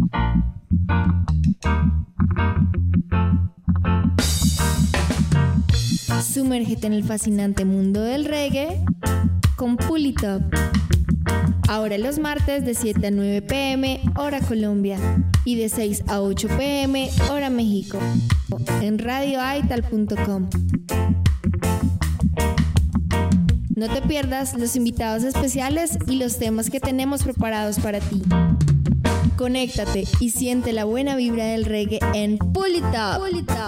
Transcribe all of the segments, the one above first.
Sumérgete en el fascinante mundo del reggae con Pulitop. Ahora los martes de 7 a 9 p.m. hora Colombia y de 6 a 8 p.m. hora México en radioaital.com. No te pierdas los invitados especiales y los temas que tenemos preparados para ti. Conéctate y siente la buena vibra del reggae en Pulitop.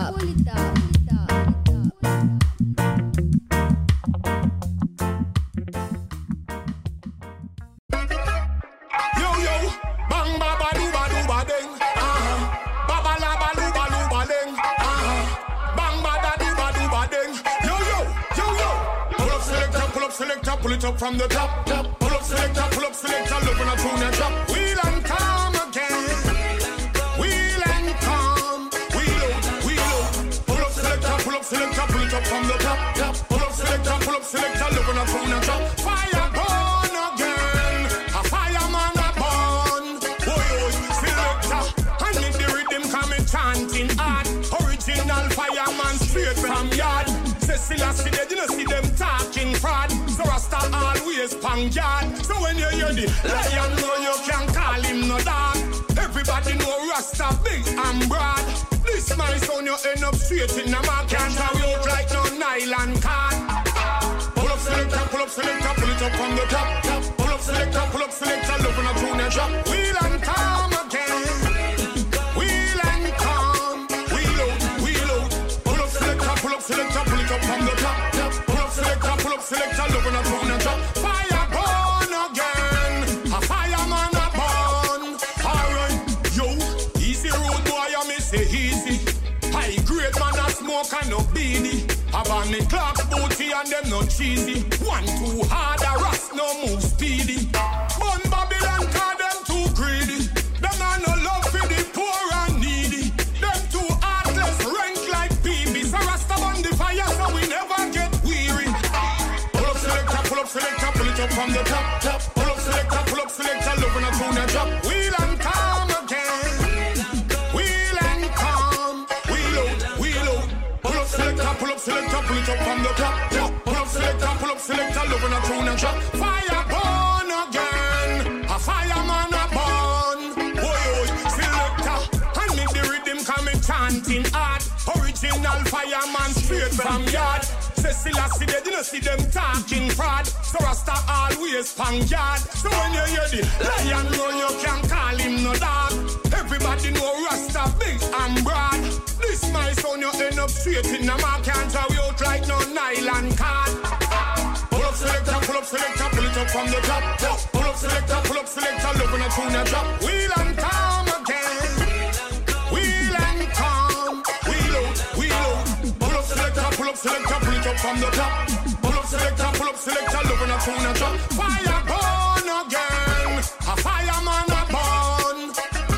Pull it up from the top, pull up selector, love when I tune and drop. Wheel and calm again, wheel and calm, wheel out. Pull up selector, pull it up from the top, pull up selector, love when I tune and drop. Fire burn again, a fireman a burn. Boy, selector, I need the rhythm coming chanting hard. Original fireman straight from yard. Cecilia see them, you know see them talking fraud. So Rasta always pang yard. So when you hear the lion roar, you can call him no dog. Everybody know Rasta big and broad. This my son, you end up straight in the mark. Can't carry out like no nylon card. Pull up selector, pull it up from the top. Pull up selector, love when I tune and drop. Wheel and calm again. Wheel and calm. Wheel out. Pull up selector, pull it up from the top. Pull up selector, love when I tune and drop. Fire burn again, a fireman a burn. Alright, yo, easy road boy, I may say easy. High grade man a smoke and no beanie. Have on me clocks, booty and them no cheesy. One too hard, a rust no move speedy. Bun Babylon cause them too greedy. Them a no love for the poor and needy. Them too heartless, rank like PB. So Rasta burn the fire so we never get weary. Pull it up from the top. Pull up selector, love when I tune and drop. Wheel and calm again. Wheel and calm. Wheel out. Pull up selector, pull it up from the top. Pull up selector, love when I tune and drop. Fire burn again. A fireman a burn. Boy, selector. And make the rhythm coming chanting hard. Original fireman straight from yard. Cecilia see them, you know see them talking fraud. So Rasta always pang yard. So when you hear the lion roar, you can call him no dog. Everybody know Rasta big and broad. This my son, you end up straight in the mark. Can't carry out like no nylon card. Pull up selector, pull it up from the top. Pull up selector, love when I tune and drop. Wheel and calm again. Wheel and calm. Wheel out. Pull up selector, pull it up from the top. Pull up selector, love when I tune and drop. Fire burn again, a fireman a burn.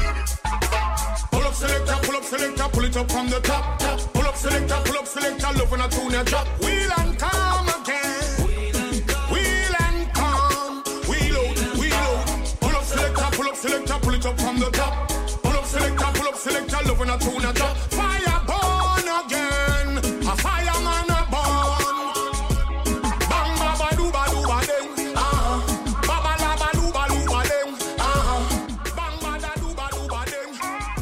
Pull up selector, pull it up from the top. Pull up selector, love when I tune and drop. Wheel and calm again. Wheel and calm. Wheel out. Pull up selector, pull it up from the top. Pull up selector, love when I tune and drop. Fire burn again, a fireman a burn. Bang baba do ba ding, baba la ba ding, bang bada do ba ding.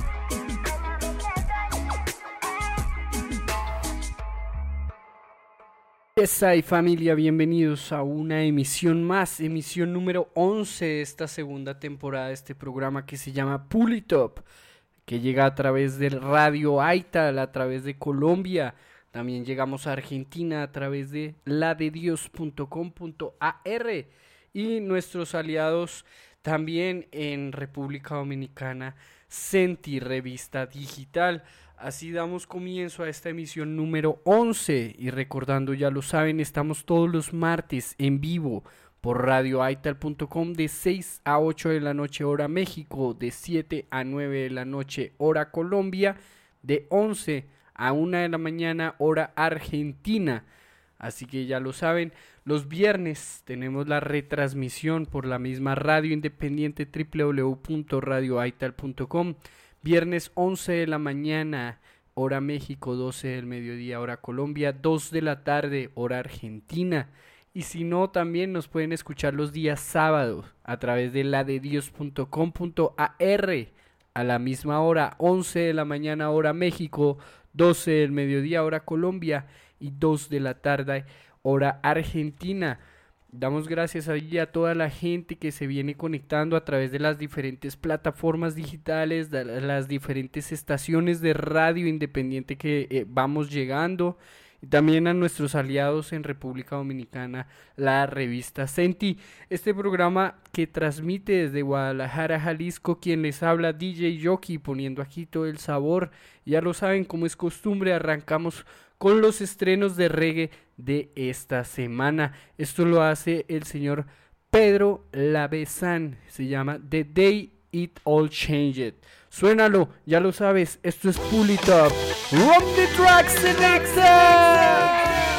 Esa y familia, bienvenidos a una emisión más, emisión número 11 de esta segunda temporada de este programa que se llama Pulitop, que llega a través de Radio Aital, a través de Colombia. También llegamos a Argentina a través de ladedios.com.ar y nuestros aliados también en República Dominicana, Senti Revista Digital. Así damos comienzo a esta emisión número 11 y recordando, ya lo saben, estamos todos los martes en vivo por radioaital.com de 6 a 8 de la noche hora México, de 7 a 9 de la noche hora Colombia, de 11 a 1 de la mañana hora Argentina. Así que ya lo saben, Los viernes tenemos la retransmisión por la misma radio independiente www.radioaital.com. Viernes 11 de la mañana, hora México, 12 del mediodía, hora Colombia, 2 de la tarde, hora Argentina. Y si no, también nos pueden escuchar los días sábados a través de ladedios.com.ar a la misma hora, 11 de la mañana, hora México, 12 del mediodía, hora Colombia y 2 de la tarde, hora Argentina. Damos gracias a toda la gente que se viene conectando a través de las diferentes plataformas digitales, de las diferentes estaciones de radio independiente que vamos llegando. Y también a nuestros aliados en República Dominicana, la revista Senti. Este programa que transmite desde Guadalajara, Jalisco, quien les habla, DJ Jockey, poniendo aquí todo el sabor. Ya lo saben, como es costumbre, arrancamos con los estrenos de reggae de esta semana. Esto lo hace el señor Pedro Lavezán, se llama The Day It All Changed. Suénalo, ya lo sabes, esto es Pull It Up. Rock the Track Selector.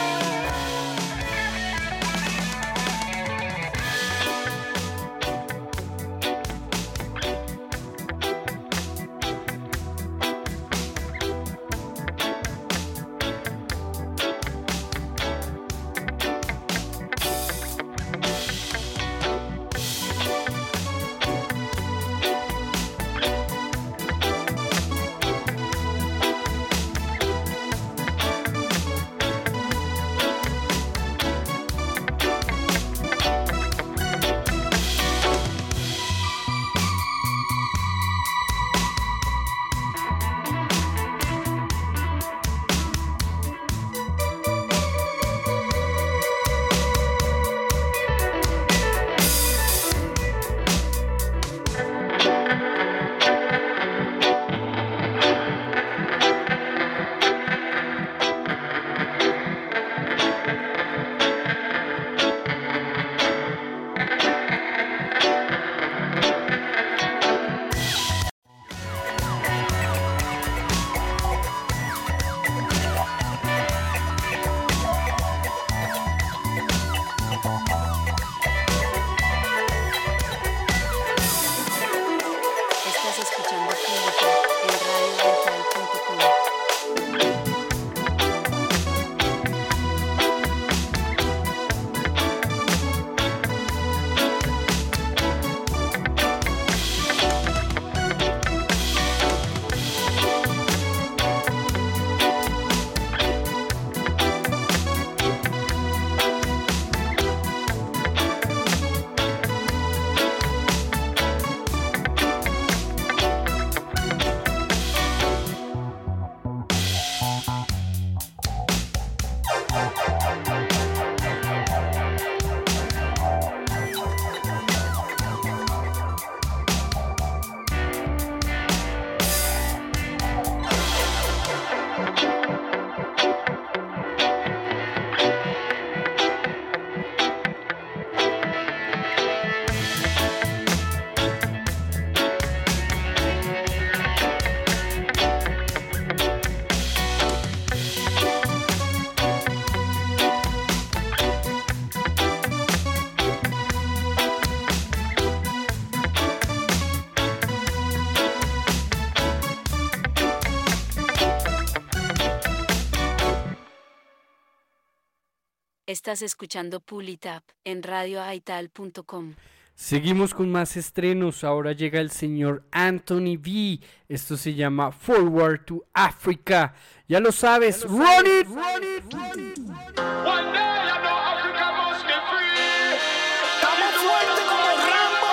Estás escuchando Pull It Up en radioaital.com. Seguimos con más estrenos. Ahora llega el señor Anthony V. Esto se llama Forward to Africa. Ya lo sabes. Run it, run it, run it. One day I know Africa must be free. Estamos fuertes como Rambo.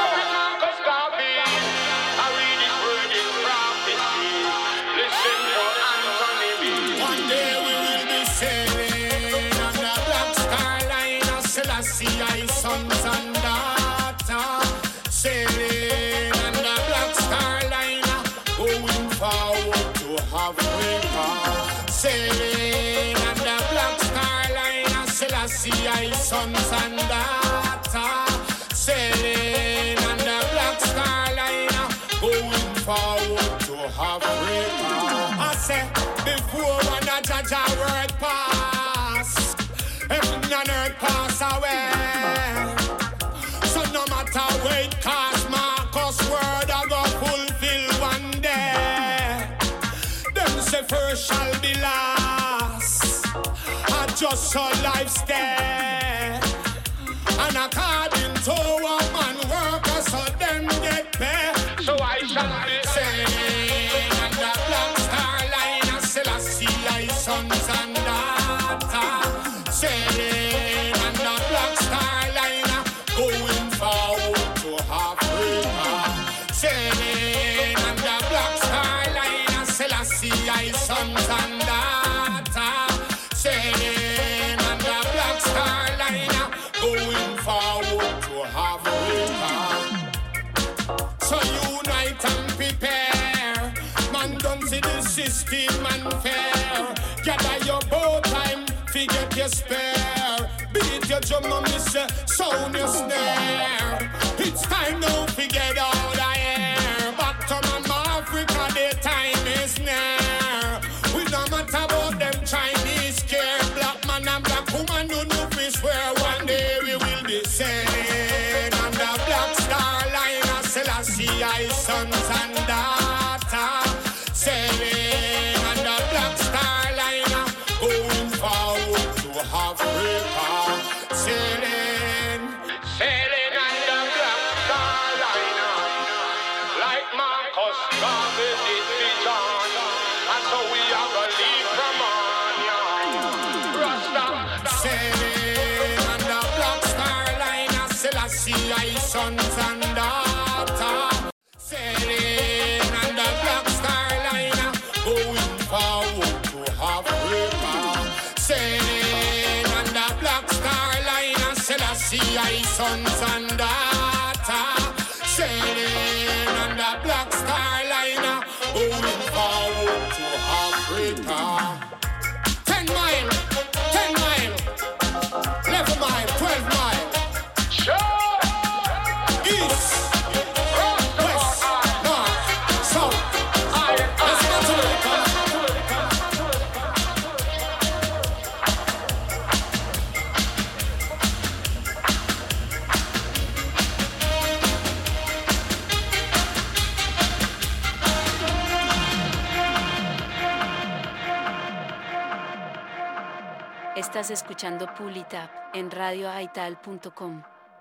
I read his word in prophecy. Listen to Anthony V. One day we will be sailing on the Black Star Line of Selassie, I sons and daughters. Sailing on the Black Star Line, going forward to Africa. Sailing on the Black Star Line of Selassie, I sons and daughters. Sailing on the Black Star Line, going forward to Africa. I say, before one a judge a word pass, every and earth pass away. So no matter where it costs, Marcus' word I go fulfill one day. Them say first shall be last. I just saw life stay. And according to a man worker, so them get paid. So I shall be saying, and the Black Star Line, I still I see thy sons and daughters. Sailing and the Black Star Line, going forward to Africa. Sailing and the Black Star Line, I still I see thy sons and daughters. Sailing and the Black Star Line, going forward to Africa. So unite and prepare. Man don't see the system unfair. Gather your bow time, forget your spare. Beat your drum and miss a sound your snare. It's time now to get out of here. Back to Mama Africa, the time is near. We don't matter about them Chinese care. Black man and black woman who know we swear one day we will be sailing on the Black Star Line. I Selassie, I sons and daughters. Sailing on the Black Star Line, going forward to Africa. Sailing, sailing on the Black Star Line, like Marcus Garvey did be John. And so we are gonna leave from on, yeah. Rasta, sailing on the Black Star Line, I Selassie, I sons and daughters. Sailing on the Black Star Line, going forward to Africa. Sailing on the Black Star Line, I Selassie, I sons and daughters. Sailing on the Black Star Line, going forward to Africa. 10 mile, 10 mile, 11 mile, 12 mile. East, west, north, south. Let's go to the Estás escuchando Pull It Up en radioaital.com.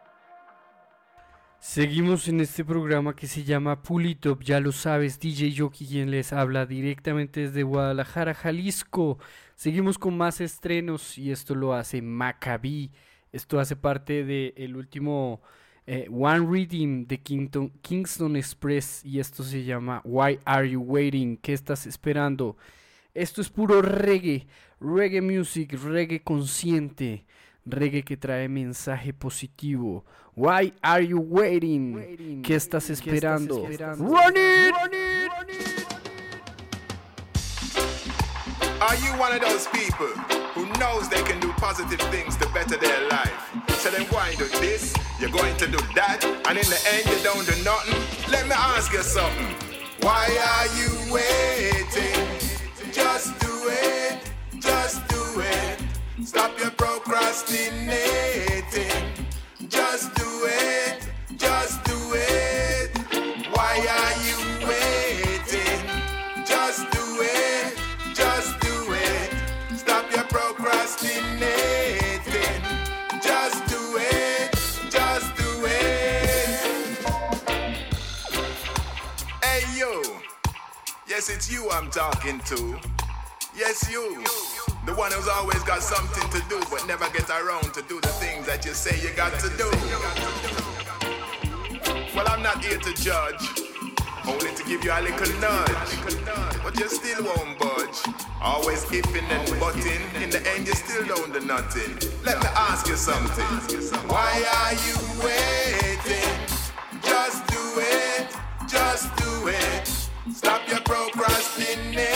Seguimos en este programa que se llama Pull It Up, ya lo sabes, DJ Yoki quien les habla directamente desde Guadalajara, Jalisco. Seguimos con más estrenos y esto lo hace Maccabi. Esto hace parte del último One Reading de Kingston Express y esto se llama Why Are You Waiting? ¿Qué estás esperando? Esto es puro reggae, reggae music, reggae consciente, reggae que trae mensaje positivo. Why are you waiting? ¿Qué estás esperando? Run it! Are you one of those people who knows they can do positive things to better their life? So then why do this? You're going to do that, and in the end you don't do nothing? Let me ask you something. Why are you waiting? Just do it, just do it. Stop your procrastinating. Just do it, just do it. Why are you waiting? Just do it, just do it. Stop your procrastinating. Just do it, just do it. Hey you, yes it's you I'm talking to. Yes you. The one who's always got something to do but never get around to do the things that you say you got to do. Well, I'm not here to judge, only to give you a little nudge. But you still won't budge. Always ifing and butting. In the end, you still don't do nothing. Let me ask you something. Why are you waiting? Just do it. Just do it. Stop your procrastinating.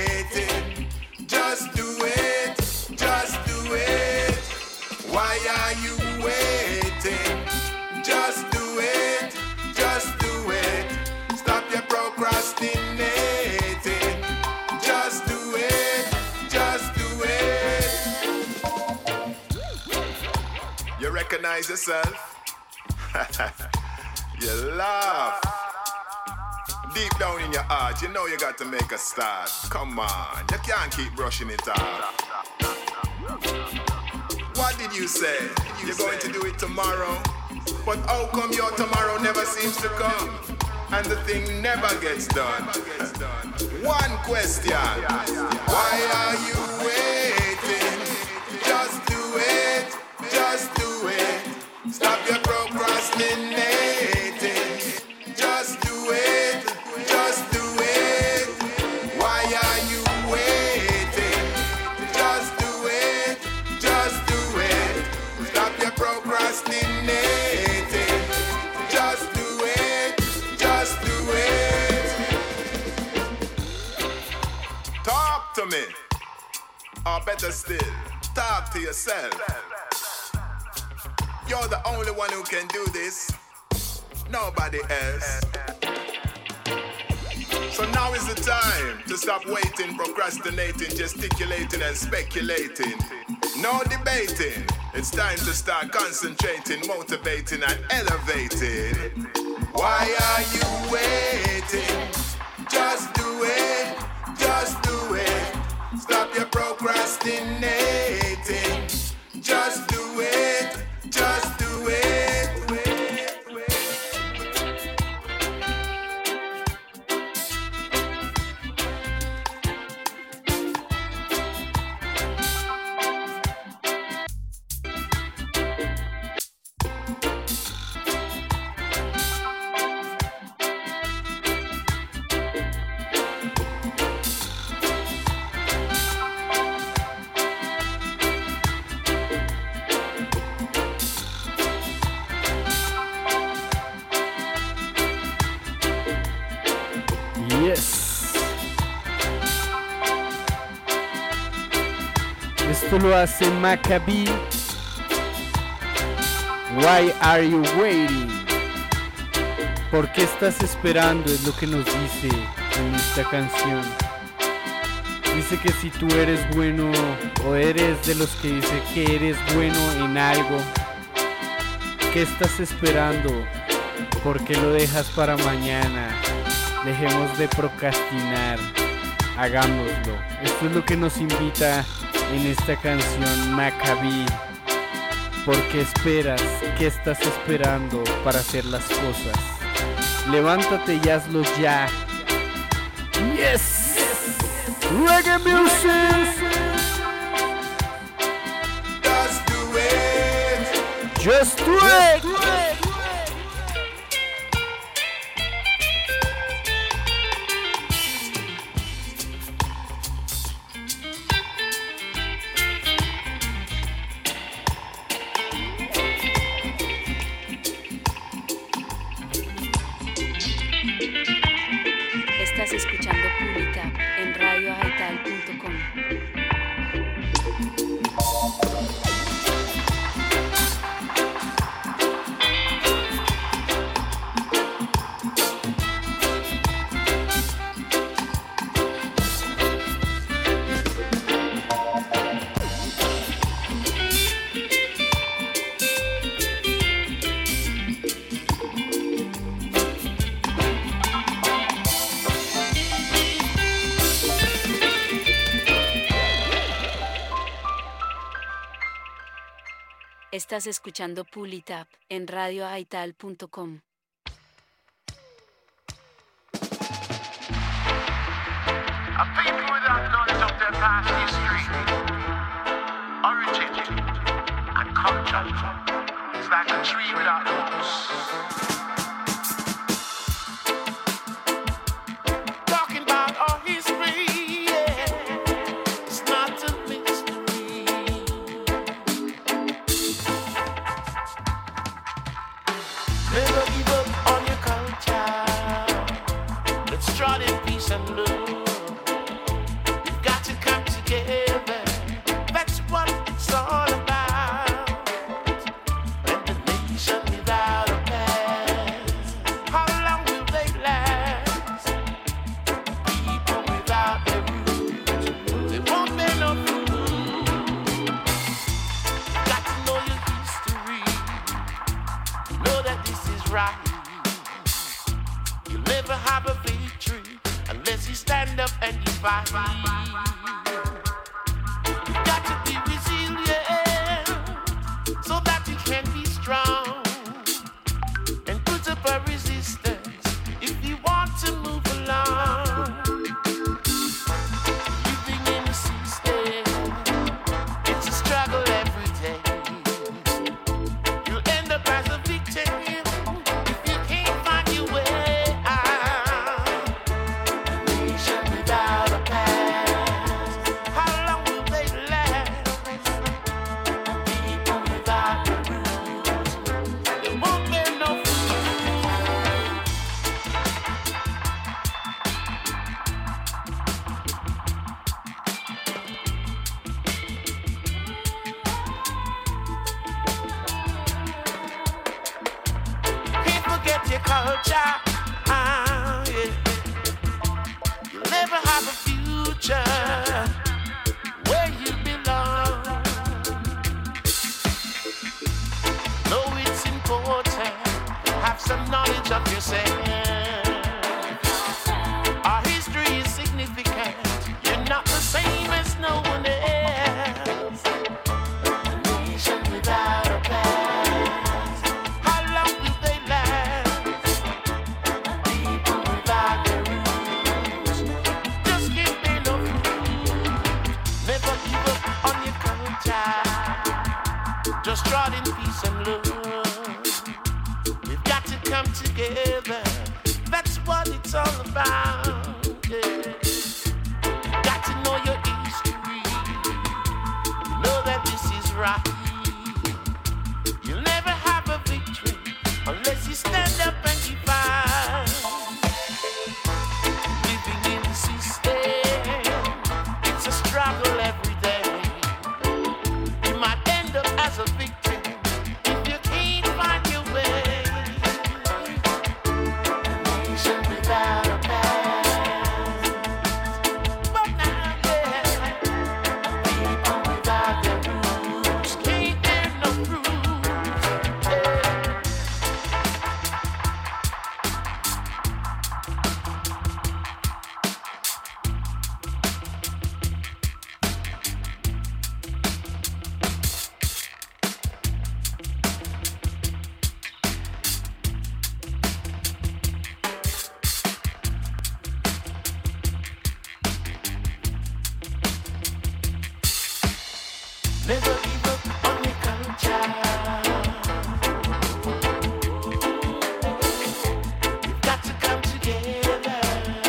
Just do it. Just do it. Why are you waiting? Just do it. Just do it. Stop your procrastinating. Just do it. Just do it. recognize yourself? You laugh. Deep down in your heart, you know you got to make a start. Come on, you can't keep brushing it off. What did you say? You're going to do it tomorrow? But how come your tomorrow never seems to come? And the thing never gets done. One question. Why are you waiting? Just do it. Just do it. Stop your procrastinating. Just do it. Just do it. Why are you waiting? Just do it. Just do it. Stop your procrastinating. Just do it. Just do it. Talk to me. Or better still, talk to yourself. You're the only one who can do this. Nobody else. So now is the time to stop waiting, procrastinating, gesticulating and speculating. No debating. It's time to start concentrating, motivating and elevating. Why are you waiting? Just do it. Just do it. Stop your procrastinating. Just do it. Just do it. Esto lo hace Maccabi. Why are you waiting? ¿Por qué estás esperando? Es lo que nos dice en esta canción. Dice que si tú eres bueno o eres de los que dice que eres bueno en algo, ¿qué estás esperando? ¿Por qué lo dejas para mañana? Dejemos de procrastinar, hagámoslo. Esto es lo que nos invita en esta canción Maccabi. ¿Por qué esperas? ¿Qué estás esperando para hacer las cosas? Levántate y hazlo ya. Yes! Reggae music! Just do it. Just do it! Estás escuchando Pública en radioajaital.com. Estás escuchando Pulitap en radioajaital.com. A people without knowledge of their past history, origin, and culture is like a tree without roots. Talking about our history, yeah, it's not a mystery. Never give up on your culture. Let's trot in peace and love. unless you stand up and you fight. You've got to be resilient so that you can be strong and put up a resistance if you want to move along. Living in the system, it's a struggle every day. You'll end up as a victim if you can't find your way out. A nation without a past, how long will they last? People without the roots, they won't bear no fruit. Can't forget your culture. Yeah. You'll never have a future where you belong. Though it's important, have some knowledge of yourself. Our history is significant. You're not the same as no one else. A nation without a past, how long will they last? People without their roots just can't bear no fruit. Never give up on your culture. Just trot in peace and love. We've got to come together. That's what it's all about. Yeah. Got to know your history. Know that this is right. You'll never have a victory unless you stand up and you fight. Living in the system, it's a struggle every day. You might end up as a victim if you can't find your way. A nation without a past, but now, yeah, people without their roots can't bear no fruit. Yeah. Never give up on your culture. You've got to come together.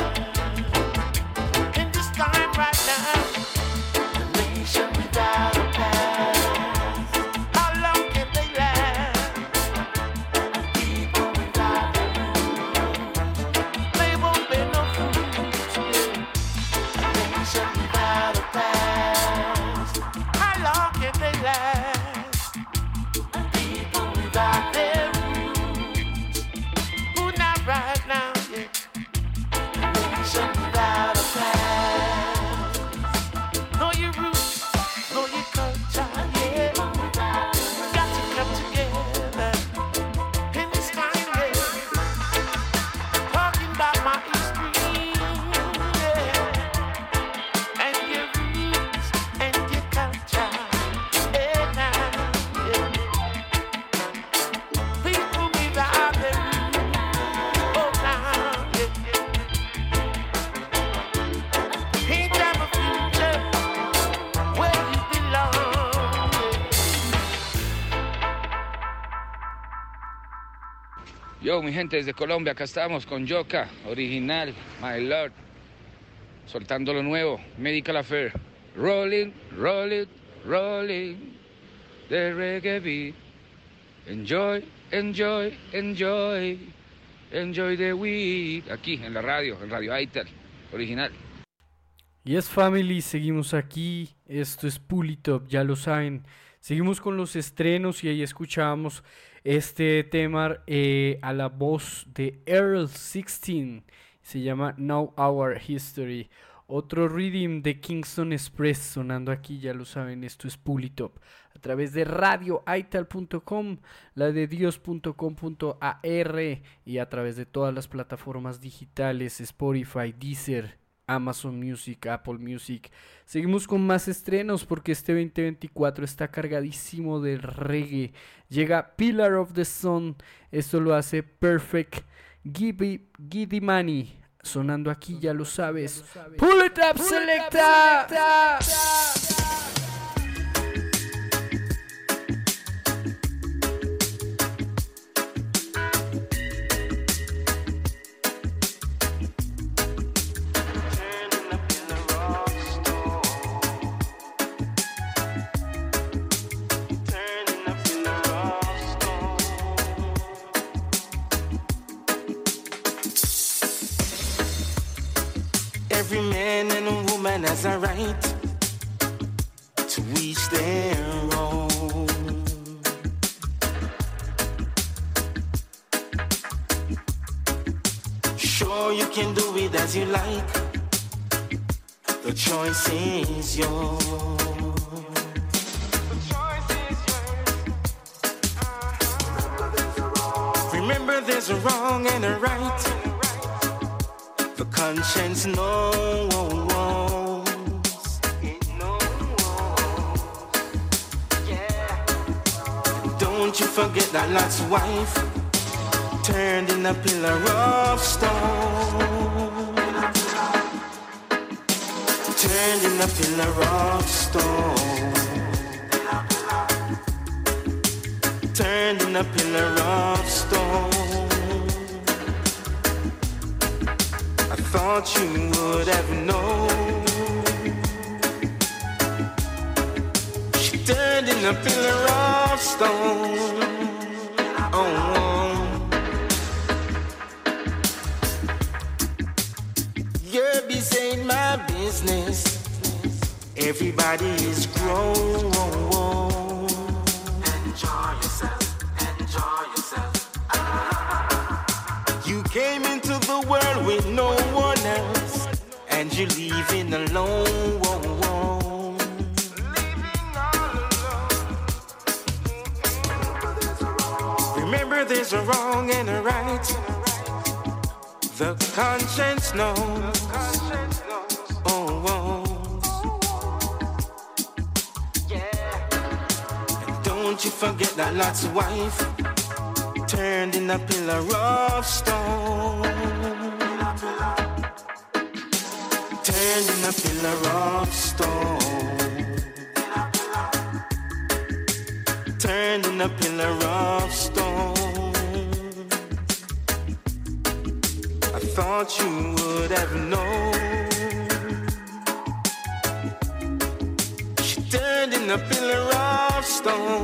In this time right now, the nation without a past, how long can they last? People without their roots, they won't bear no fruit. Yeah. A nation without a past, how long can they last? People without their roots, who not right now, yeah. A nation without a past. Know your roots, know your culture, yeah. Got to come together in this time, yeah. Talking about my history, yeah. And your roots and your culture, yeah, now, yeah. People without their roots, oh, now, yeah. Can't have a future where you belong, yeah. Yo, mi gente, desde Colombia, acá estamos con Yoka, original, My Lord, soltando lo nuevo, Medical Affair, rolling, rolling, rolling, the reggae beat, enjoy, enjoy, enjoy, enjoy the weed, aquí en la radio, en Radio Aital, original. Yes Family, seguimos aquí, esto es Pulitop, ya lo saben, seguimos con los estrenos y ahí escuchábamos este tema a la voz de Earl 16, se llama Now Our History, otro rhythm de Kingston Express sonando aquí, ya lo saben, esto es Pulitop, a través de radioaital.com, la de dios.com.ar y a través de todas las plataformas digitales, Spotify, Deezer, Amazon Music, Apple Music. Seguimos con más estrenos porque este 2024 está cargadísimo de reggae. Llega Pillar of the Sun, esto lo hace Perfect Giddy Money, sonando aquí, ya lo sabes. Pull it up, selecta. Every man and a woman has a right to each their own. Sure, you can do it as you like. The choice is yours. Remember, there's a wrong and a right. The conscience knows. Yeah. Don't you forget that Lot's wife turned in a pillar of stone. Turned in a pillar of stone. Turned in a pillar of stone. Thought you would have known. She turned in a pillar of stone. Oh, your biz ain't my business. Everybody is grown. Enjoy yourself, enjoy yourself. You came into the world with no one else, and you're leaving alone. Remember, there's a wrong and a right. The conscience knows. Oh. And don't you forget that Lot's wife turned in a pillar of stone. Turned in a pillar of stone. Turned in a pillar of stone. I thought you would have known. She turned in a pillar of stone.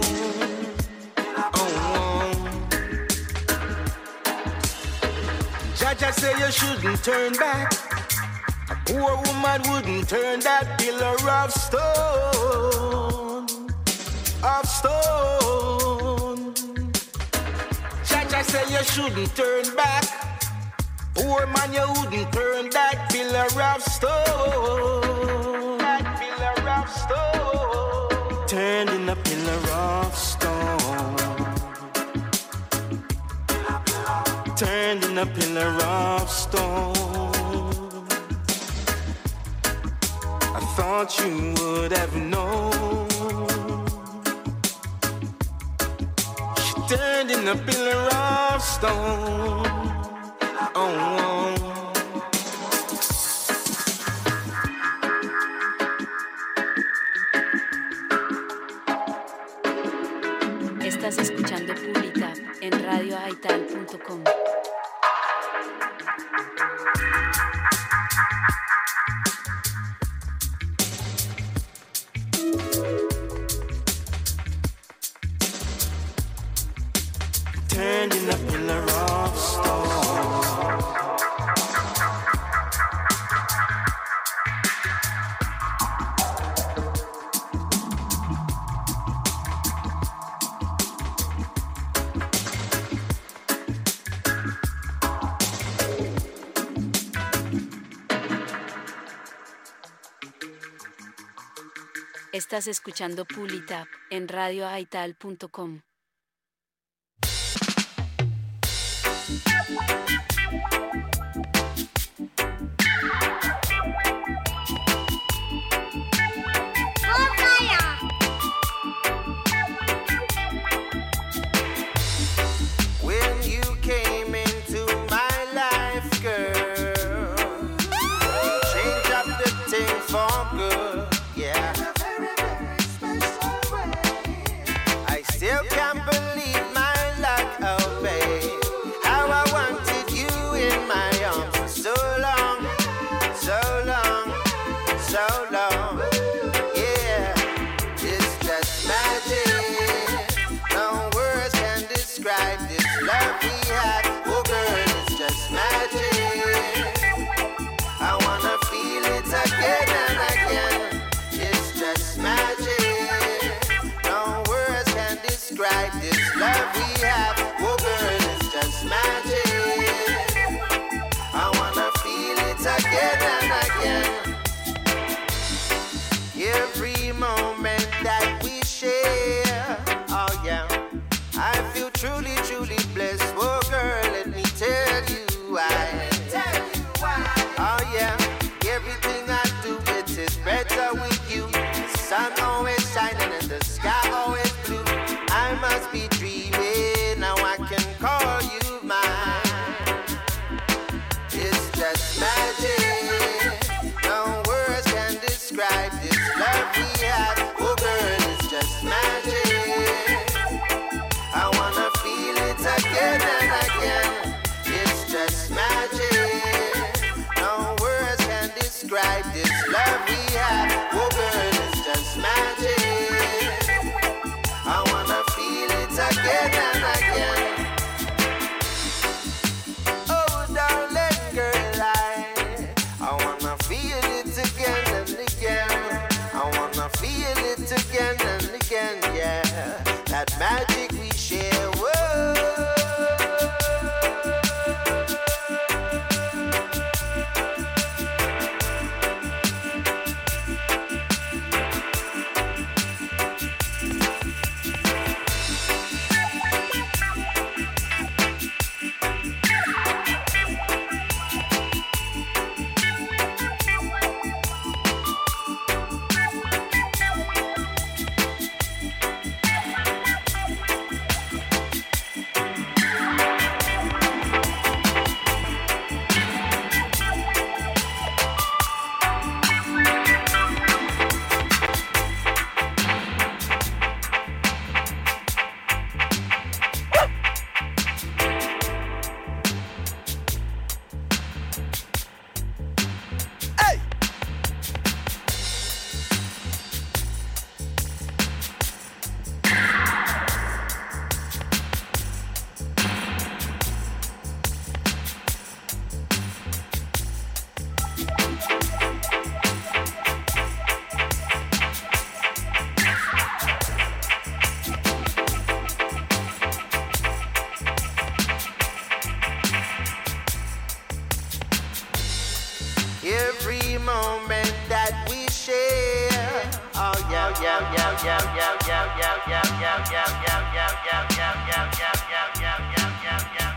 Jaja say you shouldn't turn back. A poor woman wouldn't turn that pillar of stone. Of stone. Jaja say you shouldn't turn back. Poor man, you wouldn't turn that pillar of stone. That pillar of stone. Turned in a pillar of stone. Turned in a pillar of stone. I thought you would have known. She turned in a pillar of stone. Oh. Estás escuchando Pulitap en radioaital.com. Turned in a pillar of stone. Estás escuchando Pulitap en radioaital.com. so long. Yeah, it's just magic. No words can describe this love we have. Oh girl, it's just magic. I wanna feel it again and again. It's just magic. No words can describe this love we have. Oh girl, it's just magic. I wanna feel it again and again. Every moment that we share, oh yeah, I feel truly, truly blessed. Oh girl, let me tell you why. Oh yeah, everything I do, it is better with you. The sun always shining and the sky always blue. I must be dreaming, now I can call you mine. It's just magic. No words can describe this love we have. Oh girl, it's just magic. I wanna feel it again and again. It's just magic. No words can describe this love we have. Oh girl, it's just magic. I wanna feel it again and again. Oh darling girl, I wanna feel it again and again. I wanna feel it again and again, yeah. That magic we share, whoa. Every moment that we share, oh yeah, yeah, yeah, yeah, yeah, yeah, yeah, yeah, yeah, yeah, yeah, yeah, yeah, yeah, yeah, yeah, yeah, yeah, yeah.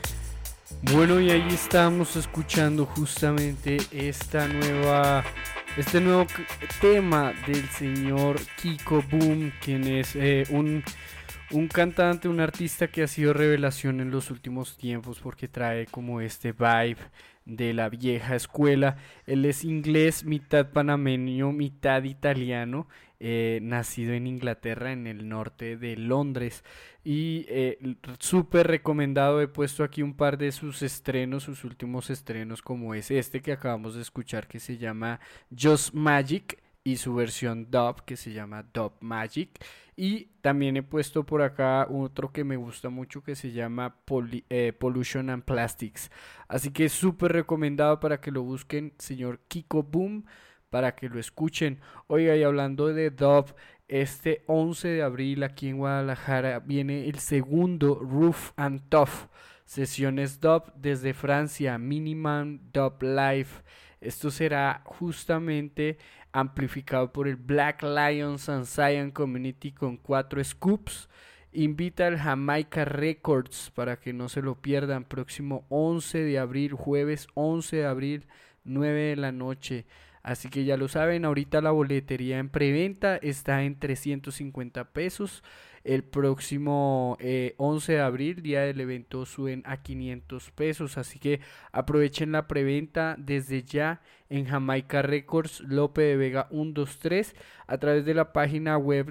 Bueno, y ahí estamos escuchando justamente esta nueva Este nuevo tema del señor Kiko Boom, quien es un cantante, un artista que ha sido revelación en los últimos tiempos porque trae como este vibe de la vieja escuela. Él es inglés, mitad panameño, mitad italiano, nacido en Inglaterra, en el norte de Londres, y súper recomendado. He puesto aquí un par de sus estrenos, sus últimos estrenos, como es este que acabamos de escuchar, que se llama Just Magic, y su versión dub, que se llama Dub Magic. Y también he puesto por acá otro que me gusta mucho, que se llama Pollution and Plastics. Así que súper recomendado para que lo busquen, señor Kiko Boom, para que lo escuchen. Oiga, y hablando de dub, este 11 de abril aquí en Guadalajara viene el segundo Rough and Tough sesiones dub desde Francia, Minimum Dub Live. Esto será justamente amplificado por el Black Lions and Zion Community con 4 scoops. Invita al Jamaica Records para que no se lo pierdan. Próximo 11 de abril, jueves 11 de abril, 9 de la noche. Así que ya lo saben, ahorita la boletería en preventa está en 350 pesos. El próximo 11 de abril, día del evento, suben a 500 pesos. Así que aprovechen la preventa desde ya en Jamaica Records, Lope de Vega 123, a través de la página web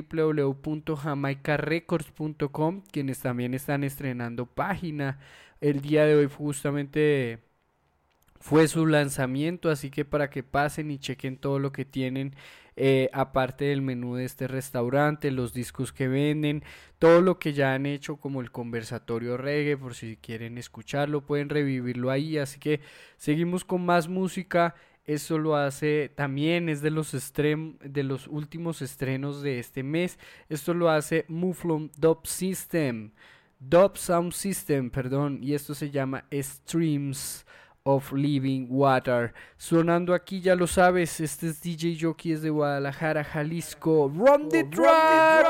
www.jamaicarecords.com, quienes también están estrenando página. El día de hoy justamente fue su lanzamiento, así que para que pasen y chequen todo lo que tienen, aparte del menú de este restaurante, los discos que venden, todo lo que ya han hecho, como el conversatorio reggae, por si quieren escucharlo, pueden revivirlo ahí. Así que seguimos con más música. Eso lo hace también, es de los últimos estrenos de este mes. Esto lo hace Muflon Dub Sound System, perdón, y esto se llama Streams of Living Water. Sonando aquí, ya lo sabes, este es DJ Jockey desde Guadalajara, Jalisco. Run the track.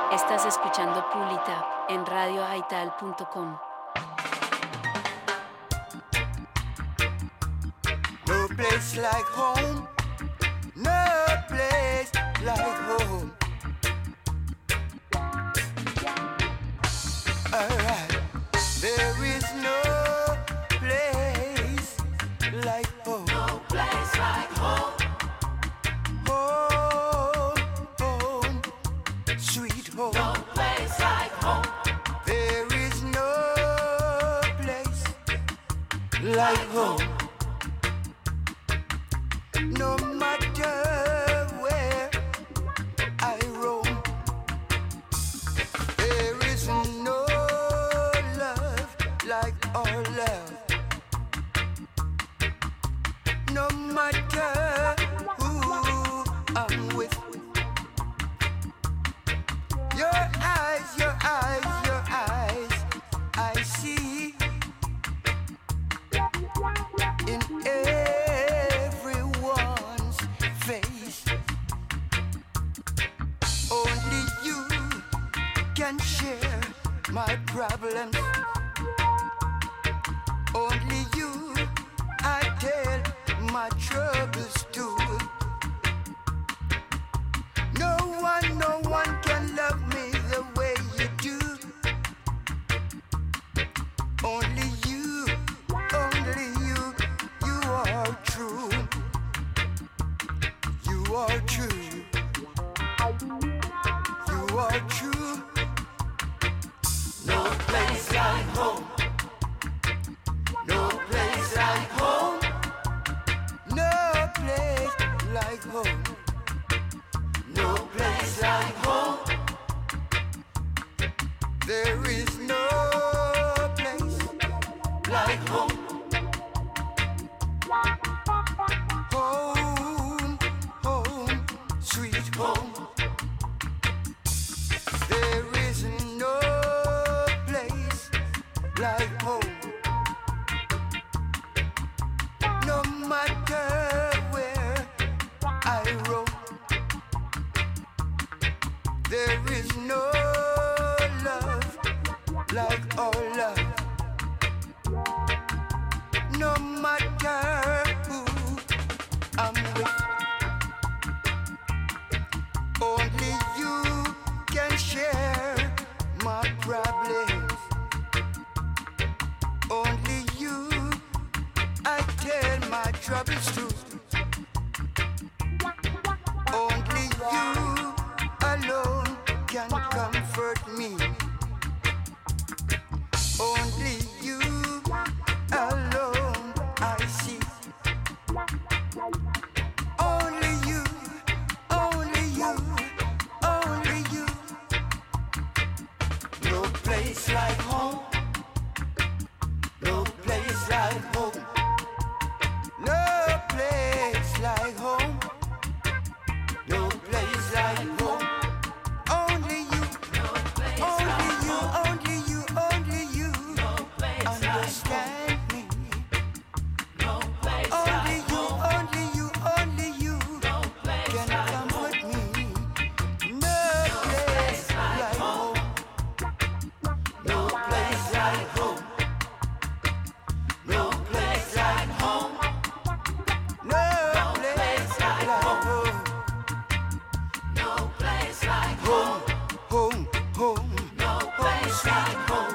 Estás escuchando Pulitap en radioaital.com. No place like home. No place like home. Alright. There is no place like home. No place like home. Home, home, sweet home. No place like home. There is no place like home. No matter where I roam, there is no love like our love. No matter who I'm with, your eyes, your eyes, your eyes, I see in everyone's face. Only you can share my problems. Only you I tell my troubles to. No one can love me the way you do. Only you, you are true. You are true. You are true. No place like home. No place like home. No place like home. No place like home. There is no place Like home. home, home, sweet home. There is no place like home. No matter where I roam, there is no love like our love. No matter who I'm with, only you can share my problems. Only you I tell my troubles to. Only you alone can comfort me. Only you alone I see. Only you, only you, only you. No place like home. No place like home. No place like home. No place like home. Only you, No place only like you, home. only you, only you. No place like home. Understand me. No place Only like you, home. only you, only you No place can like come home. with me. No place like home. No place like home. No place like home. No place like home. No place like home. Home, home, No place like home.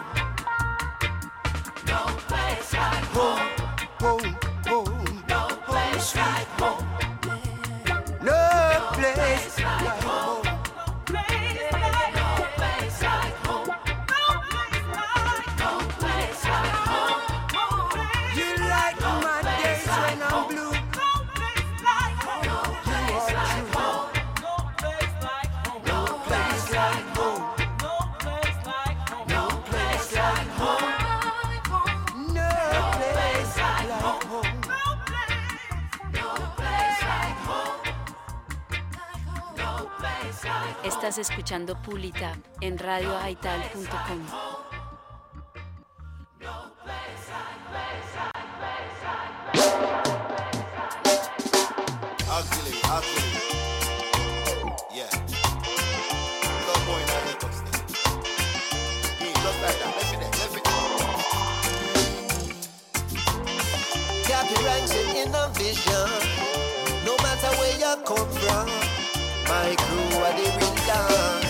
No place like home. home, home. No place like home. No place like home. No place like home. No place like home. You like my days when I'm blue. No place like home. No place like home. No place like home. No place like home. No place like home. No place like home. Estás escuchando Pulitap en radioaital.com. Ugly. Yeah. Little boy in a come from. My crew are the real dance.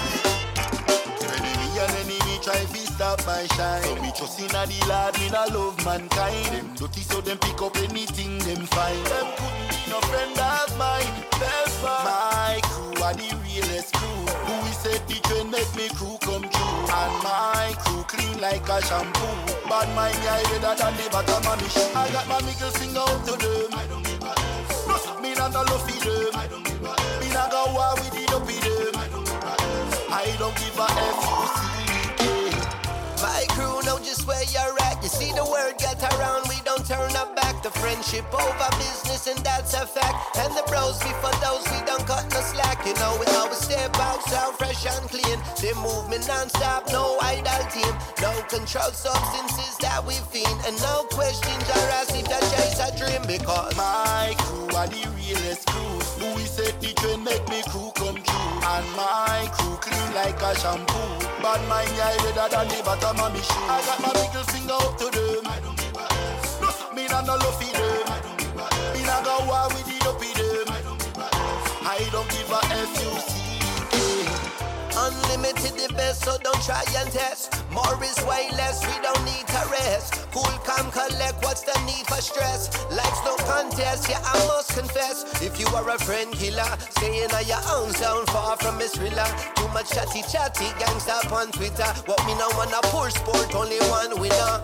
Enemy and enemy try to stop my shine. So me trust in a the Lord, me not love mankind. Them dirty so them pick up anything them find. Them couldn't be no friend of mine. Never. My crew are the realest crew. Who we said the trend make me crew come true. And my crew clean like a shampoo. Bad mind I better than the bottom of me shoe. I got my middle finger up to them. I don't give a F. No stop me not a love for them. I don't give a F. Me not go war with it up with them. I don't give a F. I don't give a F. You see. My crew know just where you're at. You see the word get around, we don't turn our back. The friendship over business, and that's a fact. And the bros before those, we don't cut no slack. You know we always step out, sound fresh and clean. The movement non-stop, no idle team. No controlled substances that we fiend. And no questions are asked if that chase a dream. Because my crew are the realest crew. Who we set the trend make me crew come true. And my crew clean like a shampoo. Bad mind I better than the bottom of me shoe. I got my middle finger up to them. I don't give a F. No stop me not no love for them. I don't give a F. Me not go war with it up with them. I don't give a F. I don't give a F. You see. unlimited the best, so don't try and test. More is way less, we don't need to rest. Cool, calm, collect, what's the need for stress? Life's no contest, yeah, I must confess. If you are a friend killer, staying on your own sound, far from Miss Thriller. Too much chatty, gangsta up on Twitter. What me now wanna push sport, only one winner.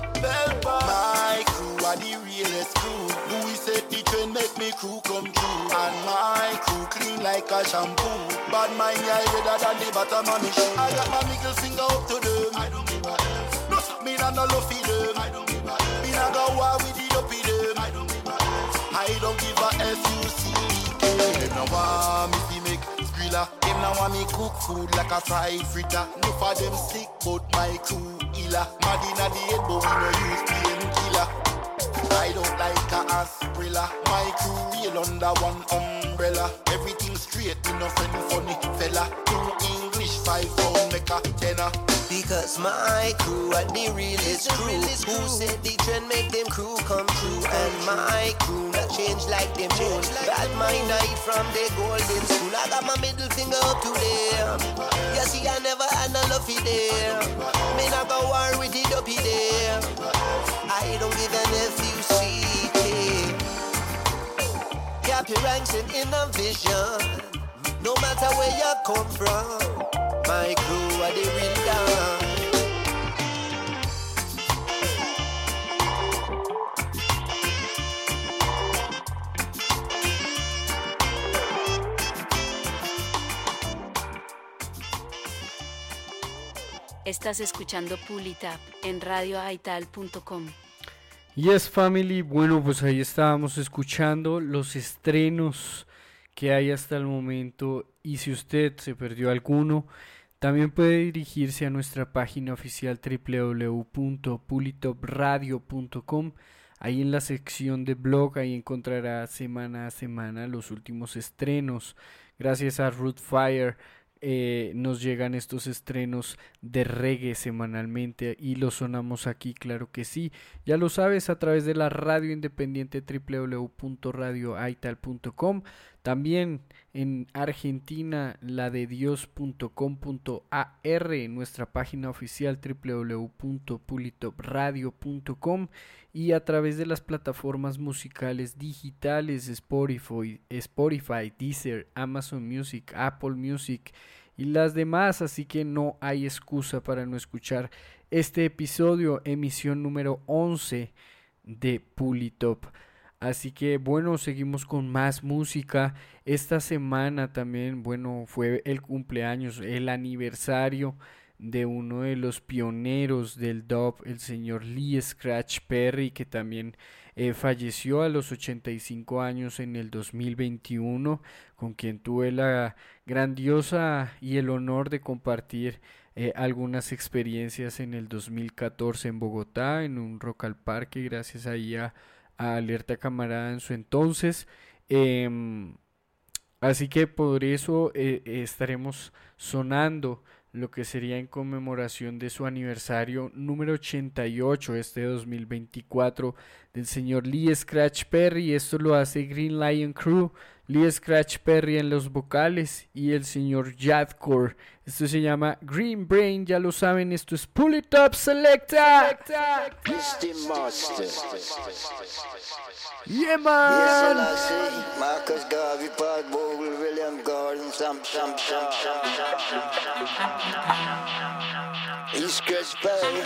My crew are the realest crew. Who we set the trend, make me crew come true. And my crew clean like a shampoo. Bad mind, yeah, better than the bottom of me shoe. I got my middle finger up to them. I don't give a F. No stop me, not no love for them. I don't give a F. Me not go war with it up with them. I don't give a F. I don't give a F, you see. Them no want me fi make thriller. Them no want me cook food like a fried fritter. No for them sick, but my crew illa. Mad inna the head, but we no use painkiller. I don't like a umbrella. My crew real under one umbrella. Everything straight, me no friend funny fella. 2 English, 5 pound make a tenner. Because my crew are the realest crew. Who said the trend make them crew come true? And my crew not change like them moon. Bad mind night from the golden school. I got my middle finger up to them. You see I never had no love for them. Me not go war with it up there. I don't give an F-U-C-K. Gap your ranks and inner vision. No matter where you come from, my crew are the real down. Estás escuchando Pulitap en radioaital.com. Yes, family. Bueno, pues ahí estábamos escuchando los estrenos que hay hasta el momento, y si usted se perdió alguno, también puede dirigirse a nuestra página oficial www.pulitopradio.com. Ahí en la sección de blog, ahí encontrará semana a semana los últimos estrenos. Gracias a Rootfire nos llegan estos estrenos de reggae semanalmente y los sonamos aquí, claro que sí. Ya lo sabes, a través de la radio independiente www.radioaital.com. También en Argentina, la de dios.com.ar, nuestra página oficial www.pulitopradio.com, y a través de las plataformas musicales digitales Spotify, Deezer, Amazon Music, Apple Music y las demás. Así que no hay excusa para no escuchar este episodio, emisión número 11 de Pulitop. Así que bueno, seguimos con más música. Esta semana también, bueno, fue el cumpleaños, el aniversario de uno de los pioneros del dub, el señor Lee Scratch Perry, que también falleció a los 85 años en el 2021, con quien tuve la grandiosa y el honor de compartir algunas experiencias en el 2014 en Bogotá, en un Rock al Parque, gracias ahí a Alerta Camarada en su entonces. Así que por eso estaremos sonando lo que sería en conmemoración de su aniversario número 88, este 2024, del señor Lee Scratch Perry. Esto lo hace Green Lion Crew, Lee Scratch Perry en los vocales y el señor Jadcore. Esto se llama Green Brain, ya lo saben, esto es Pull It Up Selecta. Mr. Master. Yeah, man. Yes, and I say Marcus Garvey, Paul Bogle, William Gordon, Sam. East Scratch Perry,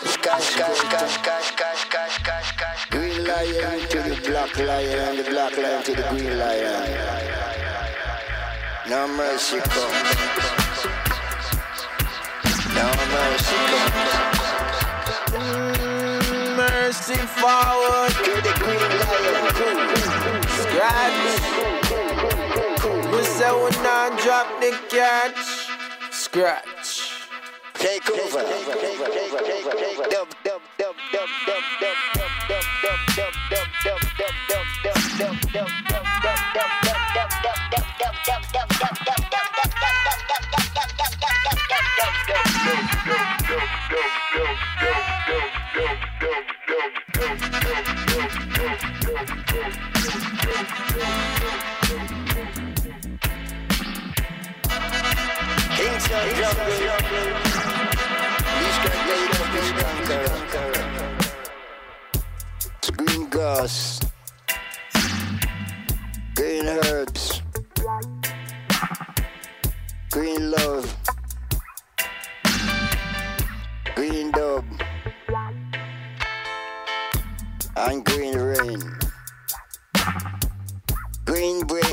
Sky. Green Lion to the Black Lion, and the Black Lion to the Green Lion. No mercy come. No mercy come. Mercy forward To the Green Lion. Scratch. You say we not drop the catch. Scratch. Take over. Kings of jungle. These guys made up this conqueror. Green grass, green herbs, green love, green dub, and green rain. Green brain.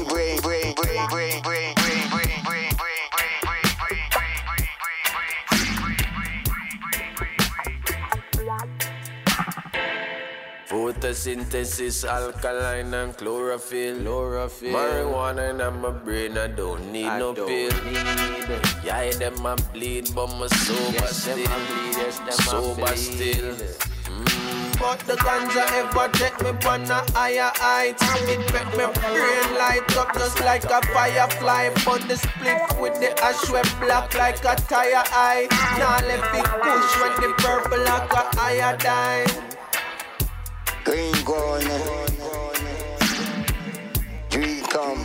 Photosynthesis, alkaline and chlorophyll. Marijuana in my brain, I don't need no pill. Yeah, them a bleed, but my sober still. But the ganja ever take me on a higher height. It make me brain light up just like a firefly. But the split with the ash web black like a tire eye. Now let me push when the purple like a iodine. Green going, green come,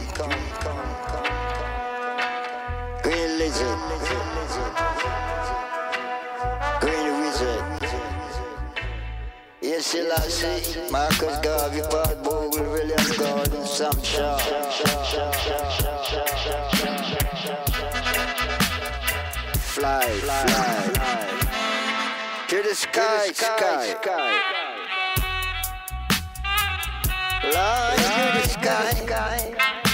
green lizard, green wizard. Yes, I see Marcus Garvey, Paul Bogle, William Gordon, Sam Shaw. Fly to the sky. Fly to the sky,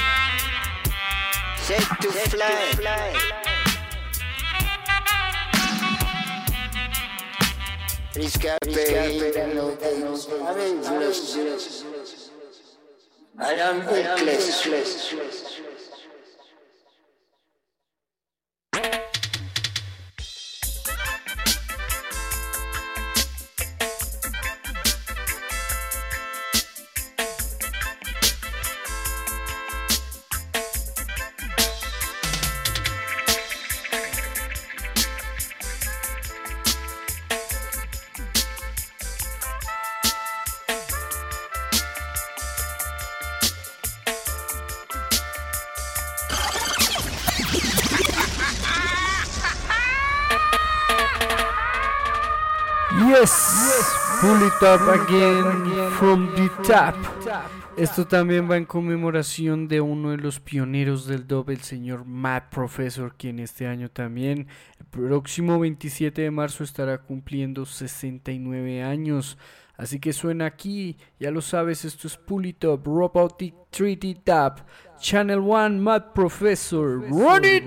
set to fly. I am hopeless. Yes, pull it up again from the top. Esto también va en conmemoración de uno de los pioneros del dub, el señor Matt Professor, quien este año también, el próximo 27 de marzo, estará cumpliendo 69 años. Así que suena aquí, ya lo sabes, esto es Pull It Up, Robotic 3D Tap, Channel 1, Matt Professor, run it.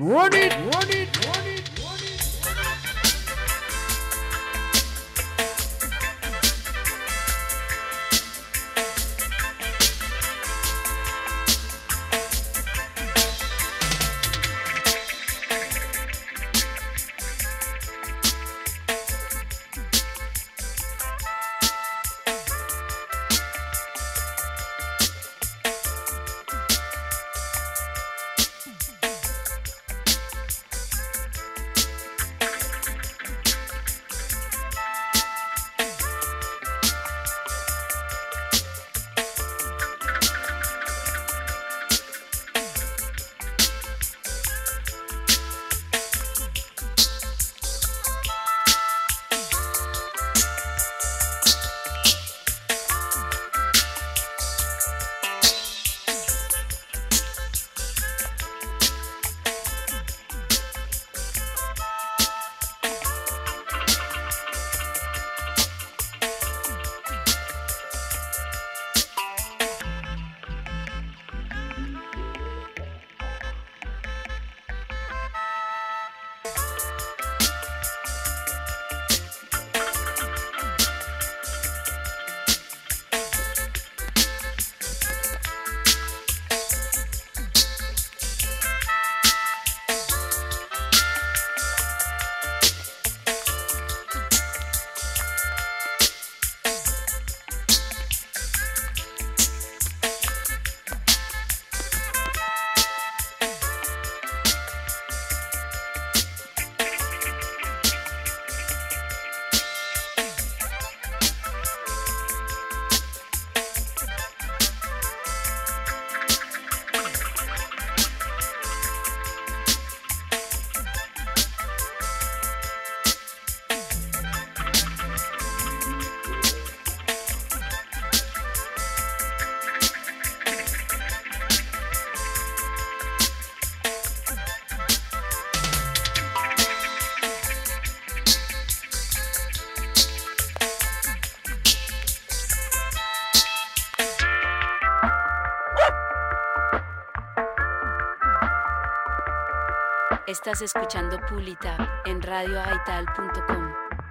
Estás escuchando Pulitap en radioaital.com.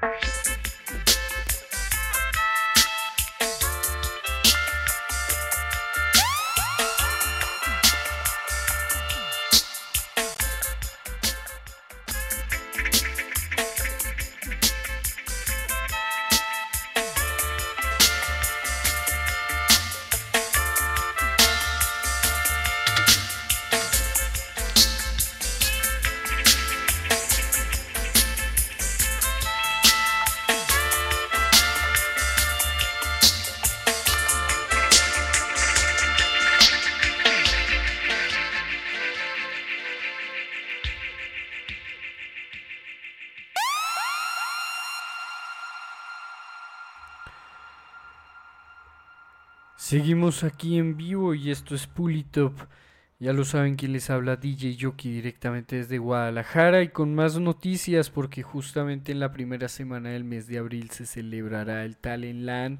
Seguimos aquí en vivo y esto es Pulitop. Ya lo saben que les habla DJ Yoki directamente desde Guadalajara y con más noticias porque justamente en la primera semana del mes de abril se celebrará el Talentland,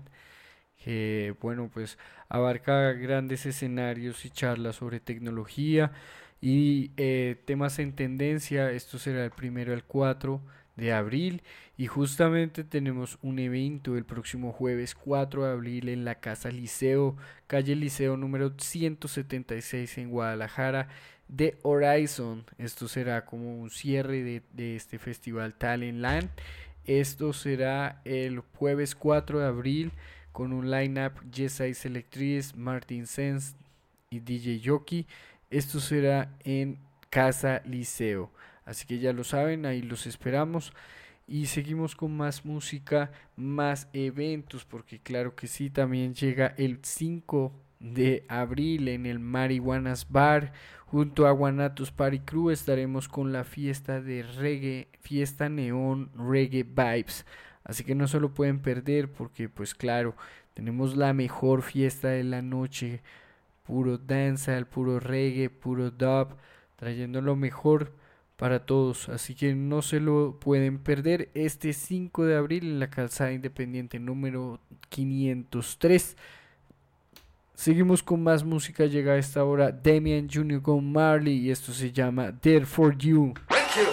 que bueno, pues abarca grandes escenarios y charlas sobre tecnología y temas en tendencia. Esto será el 1 al 4 de abril y justamente tenemos un evento el próximo jueves 4 de abril en la Casa Liceo, calle Liceo número 176 en Guadalajara, de Horizon. Esto será como un cierre de este festival Talentland. Esto será el jueves 4 de abril con un line-up Yesai Selectriz, Martin Sense y DJ Yoki. Esto será en Casa Liceo. Así que ya lo saben, ahí los esperamos. Y seguimos con más música, más eventos, porque claro que sí, también llega el 5 de abril en el Marihuanas Bar. Junto a Guanatos Party Crew estaremos con la fiesta de reggae, fiesta neón reggae vibes. Así que no se lo pueden perder porque pues claro, tenemos la mejor fiesta de la noche. Puro dancehall, puro reggae, puro dub, trayendo lo mejor para todos, así que no se lo pueden perder este 5 de abril en la Calzada Independiente número 503. Seguimos con más música, llega a esta hora Damian Jr. con Marley y esto se llama There For You. Thank you.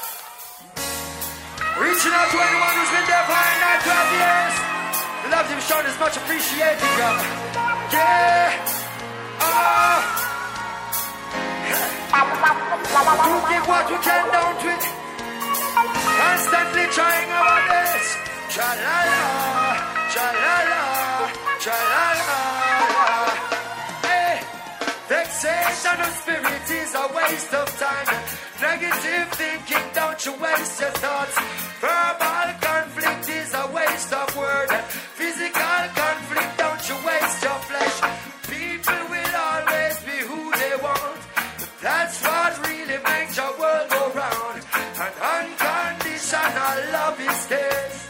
Reaching out to anyone who's been there for 9, 12 years. The love you've shown is much appreciated, girl. Yeah. Doing what we can, don't we? Constantly trying our best. Tra-la-la, tra-la-la, tra-la-la. Hey, vexation of spirit is a waste of time. Negative thinking, don't you waste your thoughts. Verbal conflict is a waste of word. Physical conflict, don't you waste your flesh. People will always be who they want. That's what really makes your world go round. And unconditional love is scarce.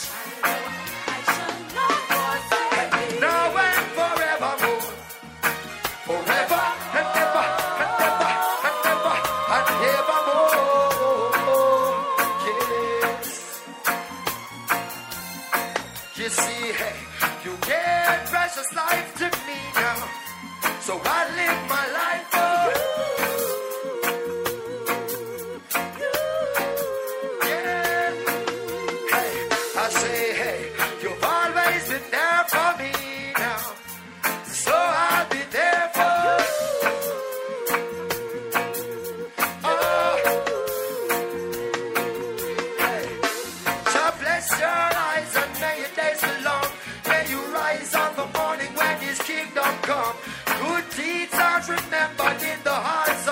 Now and forevermore. Forever and ever and ever and ever and evermore. Yes. You see, hey, you gave precious life to me now. So I live my life for you. Remembered in the hearts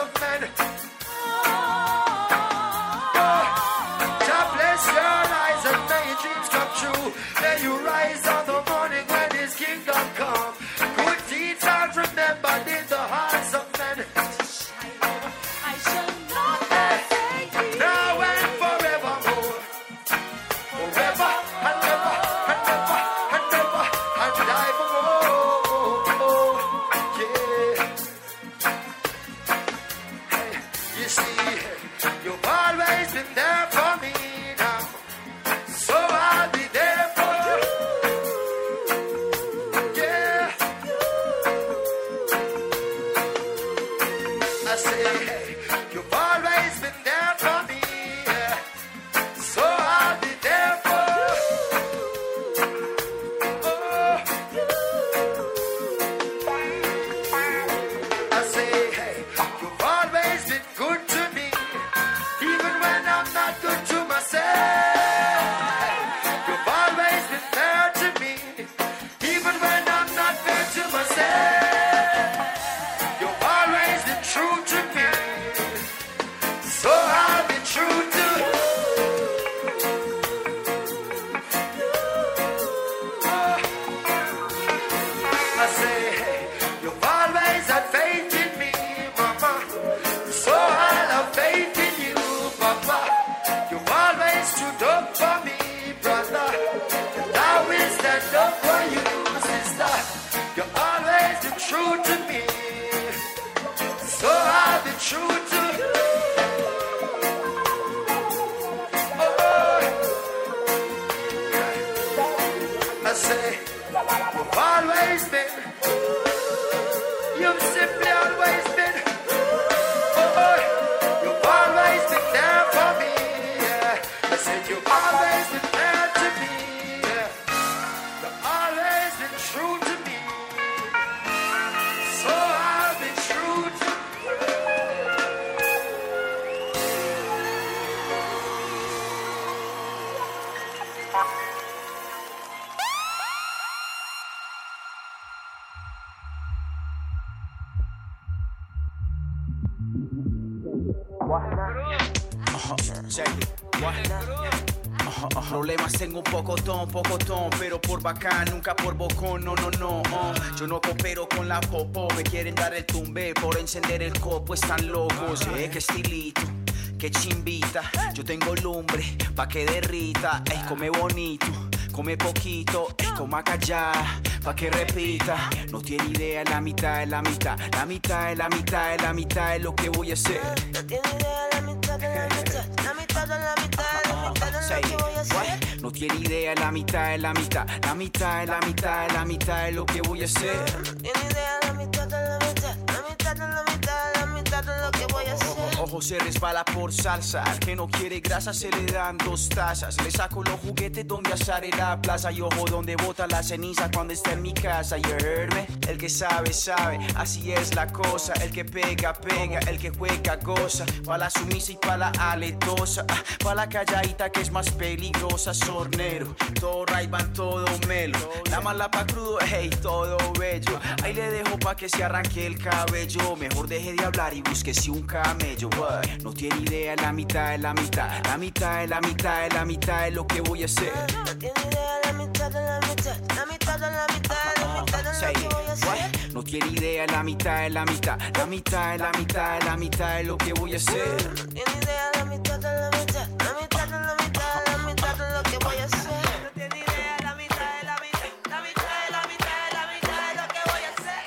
always been fair to me. You've always been true to me. So I'll be true to you. Problemas tengo un pocotón, pero por bacán, nunca por bocón, no. Yo no coopero con la popo, me quieren dar el tumbe por encender el copo, están locos, qué estilito, qué chimbita. Yo tengo lumbre pa' que derrita, come bonito, come poquito, coma callada, pa' que repita. No tiene idea, la mitad es la mitad, la mitad es la mitad, es la mitad es lo que voy a hacer. No tiene idea, la mitad de la mitad, la mitad de la mitad, la mitad de lo que voy a hacer. No tiene idea, la mitad es la mitad, la mitad es la mitad, es la mitad es lo que voy a hacer. No tiene idea, la mitad de la mitad, la mitad de la mitad, la mitad de lo que voy a hacer. Ojo se resbala por salsa, al que no quiere grasa se le dan 2 tazas. Le saco los juguetes donde asar en la plaza y ojo donde bota la ceniza cuando está en mi casa. You heard me? El que sabe, sabe, así es la cosa. El que pega, pega, el que juega, goza. Pa' la sumisa y pa' la aletosa, pa' la calladita que es más peligrosa. Sornero, todo Ray-Ban, todo melo. La mala pa' crudo, hey, todo bello. Ahí le dejo pa' que se arranque el cabello. Mejor deje de hablar y búsquese un camello. No tiene idea, la mitad es la mitad, la mitad es la mitad, es la mitad es lo que voy a hacer. No tiene idea, la mitad de la mitad, la mitad de la mitad, la mitad de lo que voy a hacer. No tiene idea, la mitad es la mitad, la mitad es la mitad, es la mitad es lo que voy a hacer. No tiene idea, la mitad de la mitad, la mitad de la mitad, la mitad de lo que voy a hacer. No tiene idea, la mitad de la mitad, la mitad de la mitad, la mitad de lo que voy a hacer.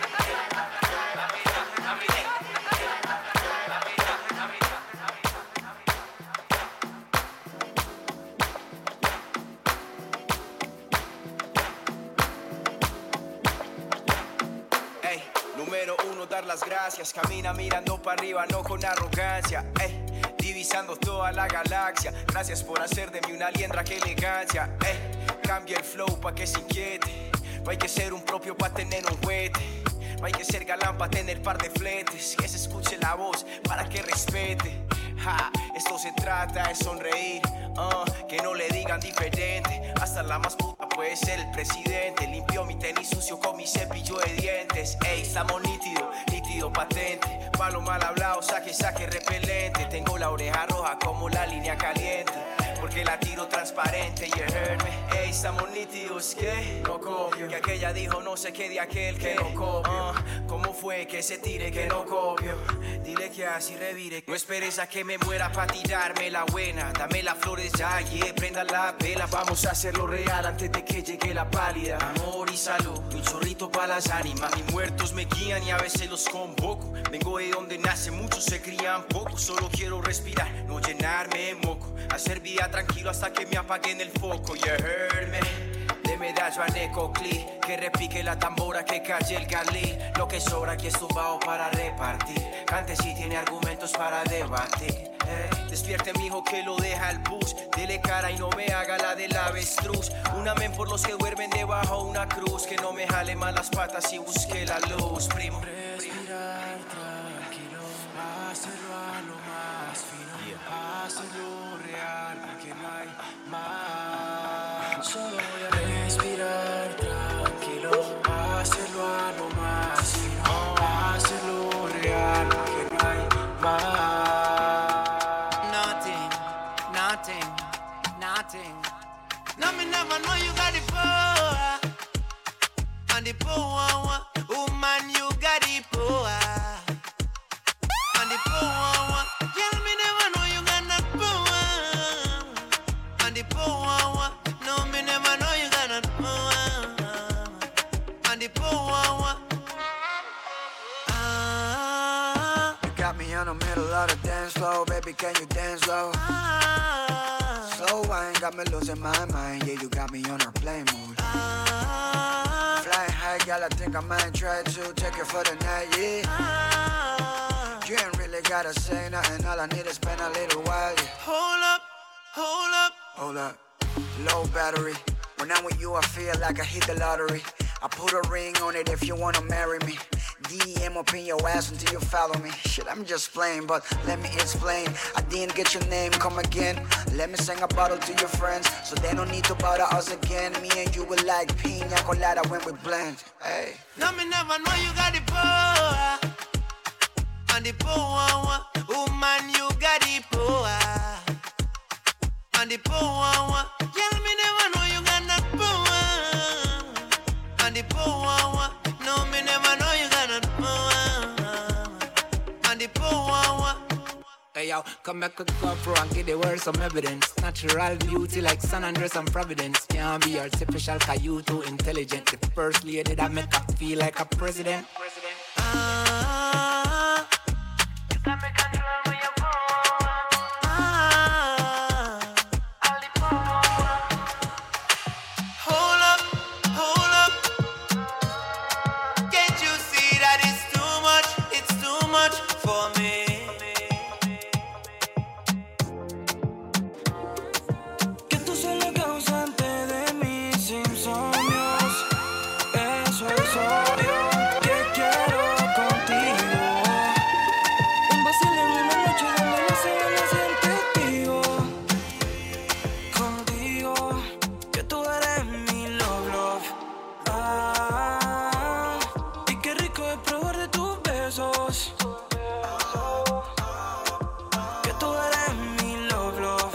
Ey, número 1, dar las gracias. Camina mirando para arriba, no con arrogancia. Ey, divisando toda la galaxia. Gracias por hacer de mí una liendra, que elegancia. Ey, cambia el flow pa' que se inquiete. No hay que ser un propio pa' tener un juguete. No hay que ser galán pa' tener par de fletes. Que se escuche la voz para que respete. Ja, esto se trata de sonreír, que no le digan diferente. Hasta la más puta puede ser el presidente. Limpió mi tenis sucio con mi cepillo de dientes. Ey, estamos nítido, nítido patente. Palo mal hablado, saque repelente. Tengo la oreja roja como la línea caliente, porque la tiro transparente. You heard me. Ey, estamos nítidos, que no copio. Que aquella dijo no sé qué de aquel que no copio. ¿Cómo fue que se tire que no copio? Dile que así revire. No esperes a que me muera pa' tirarme la buena. Dame las flores ya, prenda la vela. Vamos a hacerlo real antes de que llegue la pálida. Amor y salud, un chorrito pa' las ánimas. Mis muertos me guían y a veces los convoco. Vengo de donde nace, muchos se crían poco. Solo quiero respirar, no llenarme de moco. Hacer vida tranquilo hasta que me apaguen el foco. You heard me. De medallo a Necoclí, que repique la tambora, que calle el galí. Lo que sobra aquí es tumbado para repartir. Cante si tiene argumentos para debatir. Despierte mijo que lo deja el bus. Dele cara y no me haga la del avestruz. Un amén por los que duermen debajo una cruz. Que no me jale más las patas y busque la luz, primo. Respirar tranquilo, hacerlo a lo más fino, hacerlo real, porque no hay más. Solo voy a respirar tranquilo, hacerlo a lo más fino, hacerlo real, porque no hay más. Nothing. No, me never know you got the power, and the power, woman, you got the power, and the power, girl, me never know you got that power, and the power, no, me never know you got that power, and the power. You got me on the middle of the dance floor, baby, can you dance slow? Slow wine got me losing my mind, yeah, you got me on airplane mode. Flying high, gal, I think I might try to take it for the night, yeah. You ain't really gotta say nothing, all I need is spend a little while, yeah. Hold up, Hold up, low battery. When I'm with you, I feel like I hit the lottery. I put a ring on it if you wanna marry me. DM up in your ass until you follow me. Shit, I'm just playing, but let me explain. I didn't get your name, come again. Let me sing a bottle to your friends, so they don't need to bother us again. Me and you were like pina colada when we blend. Hey. No, me never know you got the power. And the power, woman, you got the power. And the power, girl, me never know you got the power. And the power, no, me never know you got the power. And the power. Hey yo, come back with GoPro and give the world some evidence. Natural beauty like San Andreas and Providence. Can't be artificial cause you too intelligent. The first lady that make her feel like a president. You got me control with your power. All the power. Hold up. Can't you see that it's too much for me? Que tú seas la causante de mis insomnios. Eso es obvio que quiero contigo. Un vacío en una noche donde no se van a siempre testigo. Contigo, que tú eres mi love. Y qué rico es probar de tus besos. Que tú eres mi love.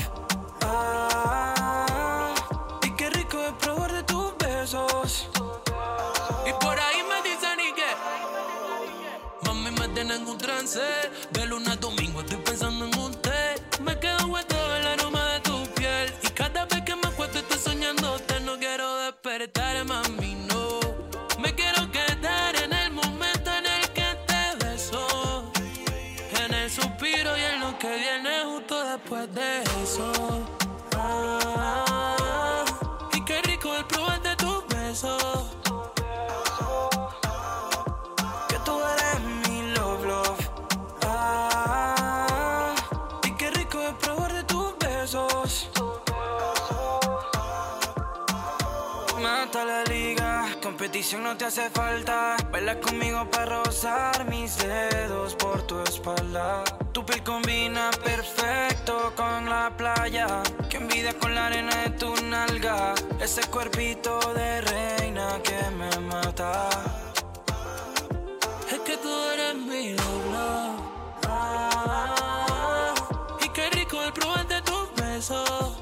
Y qué rico es probar de tus besos. Y por ahí me dicen y que mami me tienen en un trance. De lunes a domingo estoy pensando en usted. Me quedo hueco el aroma de tu piel. Y cada vez que me acuesto estoy soñándote. No quiero despertar, mami, no. Me quiero quedar en el momento en el que te beso. En el suspiro y en lo que viene justo después de eso. Y qué rico el probar de tus besos. Que tú eres mi love. Y qué rico es probar de tus besos. Mata la liga, competición no te hace falta. Baila conmigo para rozar mis dedos por tu espalda. Tu piel combina perfecto con la playa. Que envidia con la arena de tu nalga. Ese cuerpito de reina que me mata. Es que tú eres mi love. Y qué rico el probar de tus besos.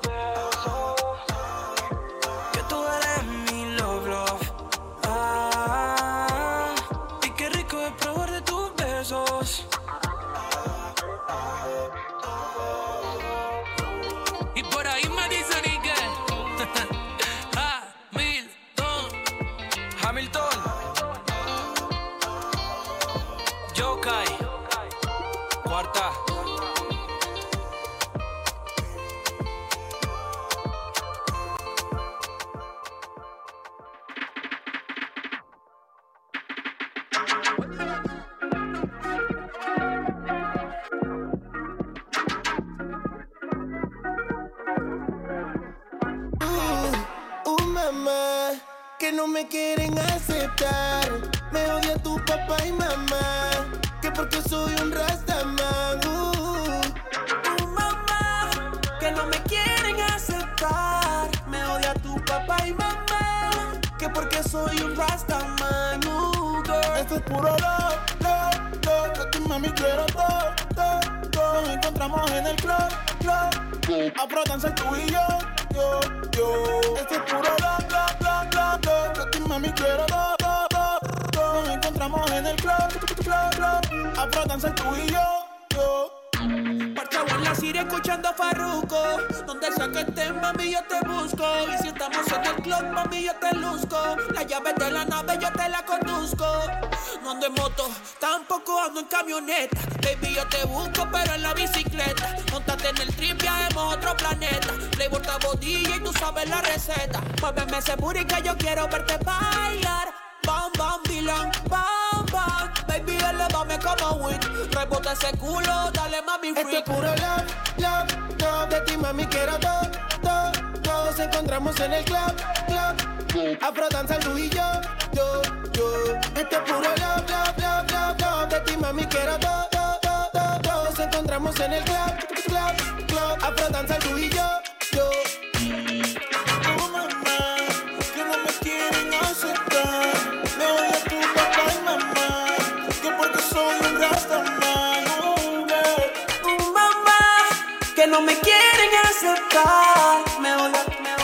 Que tú eres mi love. Y qué rico es probar de tus besos. Y por ahí me dicen y que Hamilton Yokai Cuarta. Mamá, que no me quieren aceptar. Me odia tu papá y mamá, que porque soy un rastaman. Mamá, que no me quieren aceptar. Me odia tu papá y mamá, que porque soy un rastaman. Esto es puro love. Que tu mami quiero todo. Nos encontramos en el club. Afro danza tú y yo. Esto es puro love. Que tu mami quiero todo. Nos encontramos en el club. Afro danza tú y yo. Parchado en la Siria escuchando a Farruko. Donde sea que estés, mami, yo te busco. Y si estamos en el club, mami, yo te luzco. La llave de la nave yo te la conduzco. No ando en moto, tampoco ando en camioneta. Baby, yo te busco, pero en la bicicleta. Móntate en el trip, viajemos a otro planeta. Playboy bodilla y tú sabes la receta. Muéveme ese booty que yo quiero verte bailar. Bam, bam, bilan, bam, bam. Baby, elevame como Wick. Rebota ese culo, dale mami freak. Esto es puro love. De ti mami quiero todo. encontramos en el club. Afro danza tú y yo. Esto es puro love. De ti mami quiero todo. Nos encontramos en el club. Afro danza tú y yo. Oh mamá, que no me quieren aceptar. Me odia tu papá y mamá, que porque soy un rastaman. Mamá, que no me quieren aceptar. Me odia.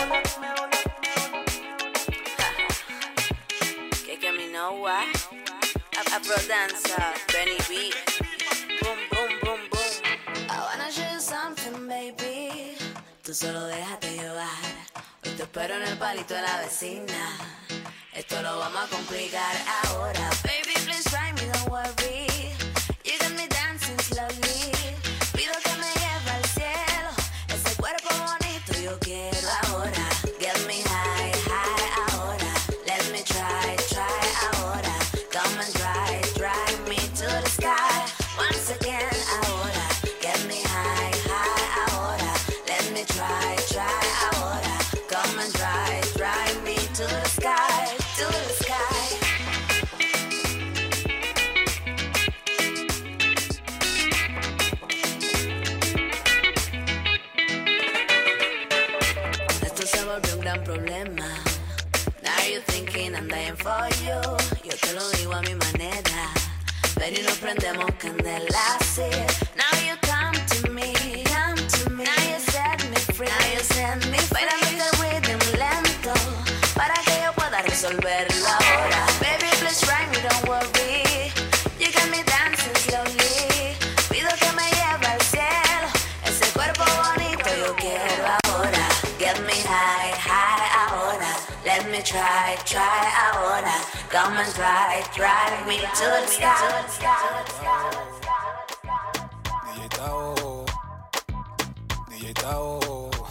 Que me know why. Afro dancer, Benny B. Boom, boom, boom, boom. I wanna show you something, baby. Tú solo déjate llevar. Hoy te espero en el palito de la vecina. Esto lo vamos a complicar ahora. Baby, please try me, don't worry. You got me dancing slowly. Pido que me lleve al cielo. Ese cuerpo bonito yo quiero ahora. Get me high, high ahora. Let me try ahora. Come and drive me to the sky. Once again ahora. Get me high, high ahora. Let me try ahora. Come and drive me to the sky, to the sky. Esto se volvió un gran problema. Now you're thinking I'm dying for you. Yo te lo digo a mi manera. Ven y nos prendemos candela, sí. Now you come to me. Now you set me free. Bailame el rhythm lento para que yo pueda resolverlo ahora. Baby, please try me, don't worry. You got me dancing slowly. Pido que me lleve al cielo. Ese cuerpo bonito yo quiero ahora. Get me high, high ahora. Let me try ahora. Come and drive me to the sky. DJ Tao.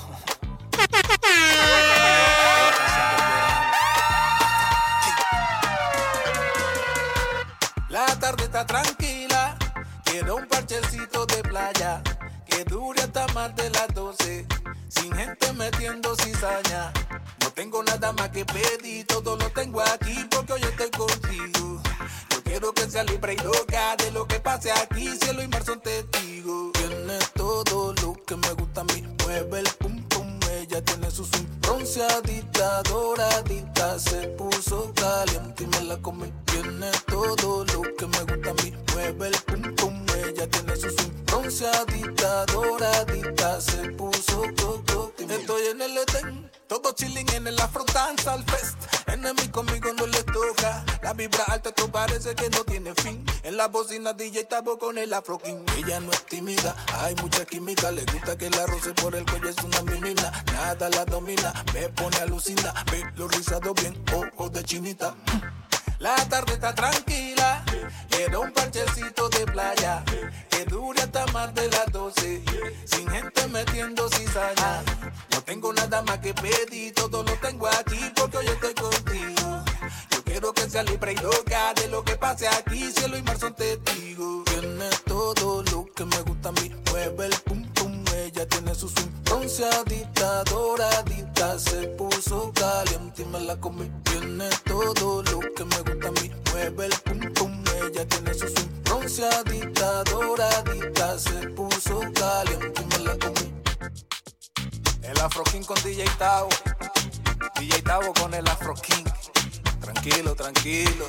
La tarde está tranquila, quiero un parchecito de playa que dure hasta más de las 12, sin gente metiendo cizaña. No tengo nada más que pedir, todo lo tengo aquí porque hoy estoy contigo. Yo quiero que sea libre y loca de lo que pase aquí, cielo y mar son testigos. Tiene todo lo que me gusta a mí, mueve el pum pum, ella tiene su swing. Bronceadita, doradita, se puso caliente y me la comí. Tiene todo lo que me gusta a mí, mueve el pum pum, ella tiene su swing. Bronceadita, doradita, se puso todo. Estoy en el Edén, todo chilling en el Afro Dancehall Fest. Enemy conmigo no le toca, la vibra alta esto parece que no tiene fin. En la bocina DJ Tabo con el Afro King. Ella no es tímida, hay mucha química. Le gusta que la roce por el cuello, es una menina. Nada la domina, me pone alucina. Ve los rizados bien, ojos de chinita. La tarde está tranquila, quiero un parchecito de playa que dure hasta más de las 12, sin gente metiendo cizaña. No tengo nada más que pedir, todo lo tengo aquí porque hoy estoy contigo. Yo quiero que sea libre y loca de lo que pase aquí, cielo y mar son testigos. Tiene todo lo que me gusta a mí, mueve el pum pum, ella tiene su swing. Bronceadita, doradita, se puso caliente y me la comí. Tiene todo lo que me gusta a mí, mueve el pum pum, ella tiene su swing. Bronceadita, doradita, se puso caliente y me la comí. El Afro King con DJ Tao, DJ Tao con el Afro King. Tranquilo, tranquilo.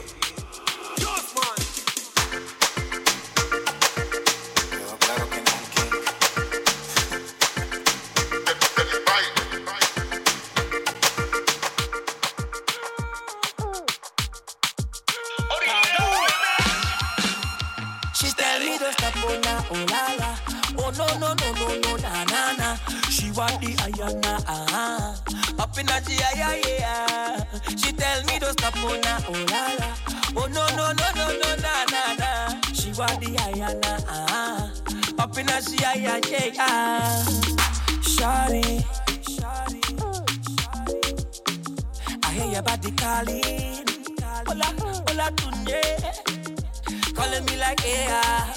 Quedó claro que no es el King. She tell me to stop on na, oh la la. Oh no, na na. She want the Ayana, up in a yeah. She tell me to stop on na, oh la la. Oh no, na na. She want the Ayana, up in a yeah. Shawty, I hear your body calling. Hola, tunye. Calling me like yeah.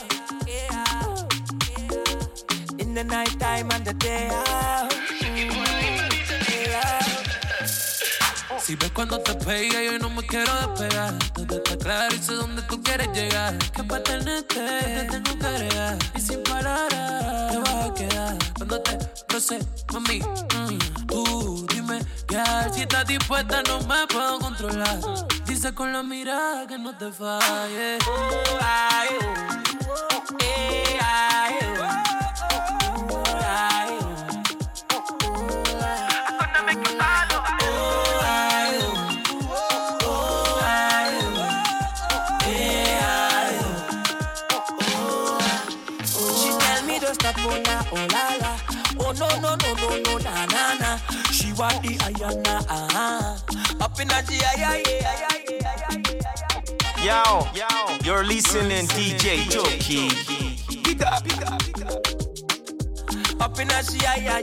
In the night time and the day out. Yeah. Si ves cuando te pega, yo no me quiero despegar. Todo está claro y sé dónde tú quieres llegar. Que para tenerte te tengo que agregar. Y sin parar te vas a quedar. Cuando te roce, mami, tú dime ya. Si estás dispuesta no me puedo controlar. Dice con la mirada que no te falle. Oh la la, oh no no no no no na na na. She want the Ayana, up in a Yo, you're listening DJ Jockey. Up in a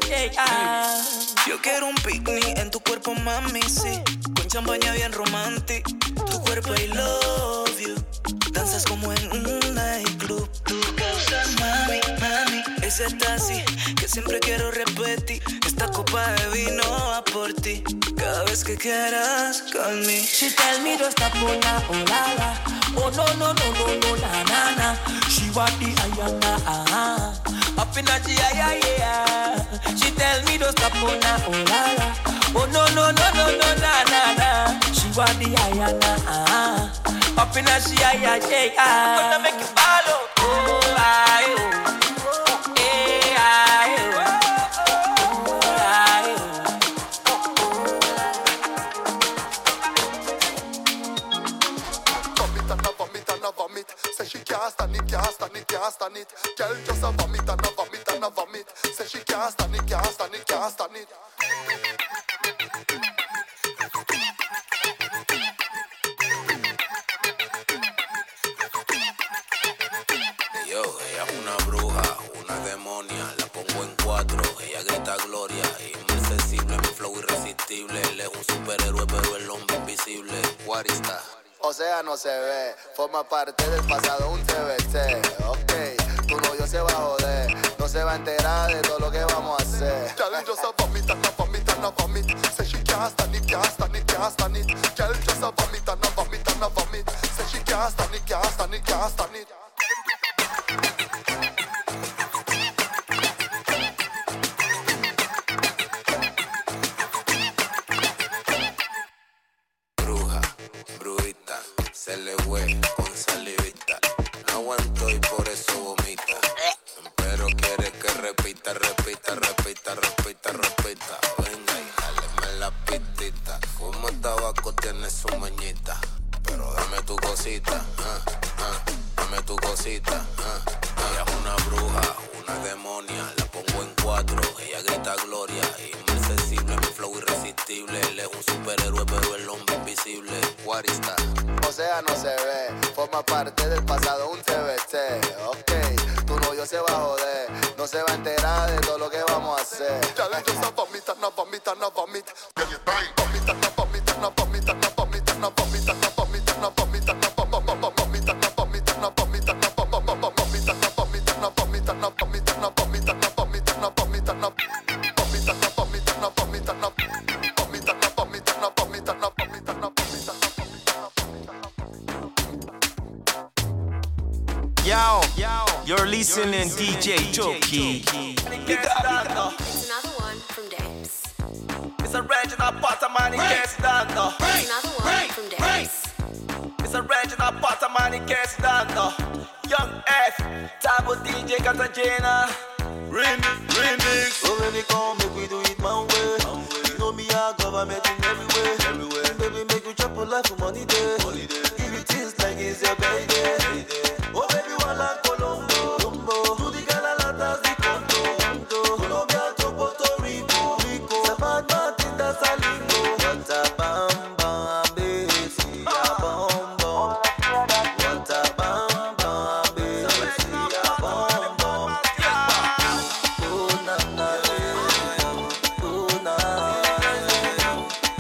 Yo quiero un picnic en tu cuerpo, mami, sí. Con champaña bien romántico. Tu cuerpo, I love you. Danzas como en un nightclub. Tu causa, mami, mami. Ese taxi que siempre quiero repetir. Esta copa de vino va por ti. Cada vez que quieras, call me. She tell me to stop, oh la, oh la la. Oh no no no no no na na na. She want the Ayana, up in a She tell me to stop, oh la, oh la la. Oh no no no no no na na na. She want the Ayana, up in a gonna make you follow. Oh I oh. Can't stand it. Girl just a vomit and a vomit and a vomit. Say she can't stand it, can't stand it, can't stand it. Yo, ella es una bruja, una demonia, la pongo en 4, ella grita gloria, inmersible, mi flow irresistible, él es un superhéroe pero el hombre invisible, what is that? O sea, no se ve, forma parte del pasado, un TBT. Ok, tu novio se va a joder, no se va a enterar de todo lo que vamos a hacer. Girl just a vomit and a vomit and a vomit. Say she can't stand it, can't stand it, can't stand it. Girl just a vomit and a vomit and a vomit. Say she can't stand it, can't stand it, can't stand it. Se le hue con salivita. No aguanto y por eso vomita. Pero quiere que repita, repita, repita, repita, repita. Venga y jáleme la pitita. Fuma tabaco, tiene su mañita. Pero dame tu cosita, dame tu cosita. Ella es una bruja, una demonia. La pongo en 4, ella grita gloria. Inmersible, mi flow irresistible. Él es un superhéroe, pero el hombre invisible. What is that? O sea, no se ve, forma parte del pasado, un TBT. Ok, tu novio se va a joder, no se va a enterar de todo lo que vamos a hacer. Girl just a vomit and a vomit and a vomit. Girl you bang, vomit and a vomit and a vomit and a vomit and a vomit and a vomit and a vomit and a vomit and a vomit and a vomit and a vomit and a vomit and a vomit and a vomit and a vomit and a vomit and a vomit and a vomit and a vomit and a Yo, you're listening DJ Jockey. It's another one from Dapes. It's a original Potter man, he can't stand no. It's another one from Dapes. It's a original Potter man, he can't stand no. Young F, Tabo DJ Cartagena. Remix. So baby, come make we do it my way. You know me, our government in everywhere. Baby, make you chop a life for money day. Give you things like it's your birthday. Oh baby, wala Colombo. To the Galalatas, the Conto. Colombia to Puerto Rico. St. Martin, that's a lingo. What a bam bam, baby, a bam bam. What a bam bam, baby, a bam bam. Oh na na, oh na.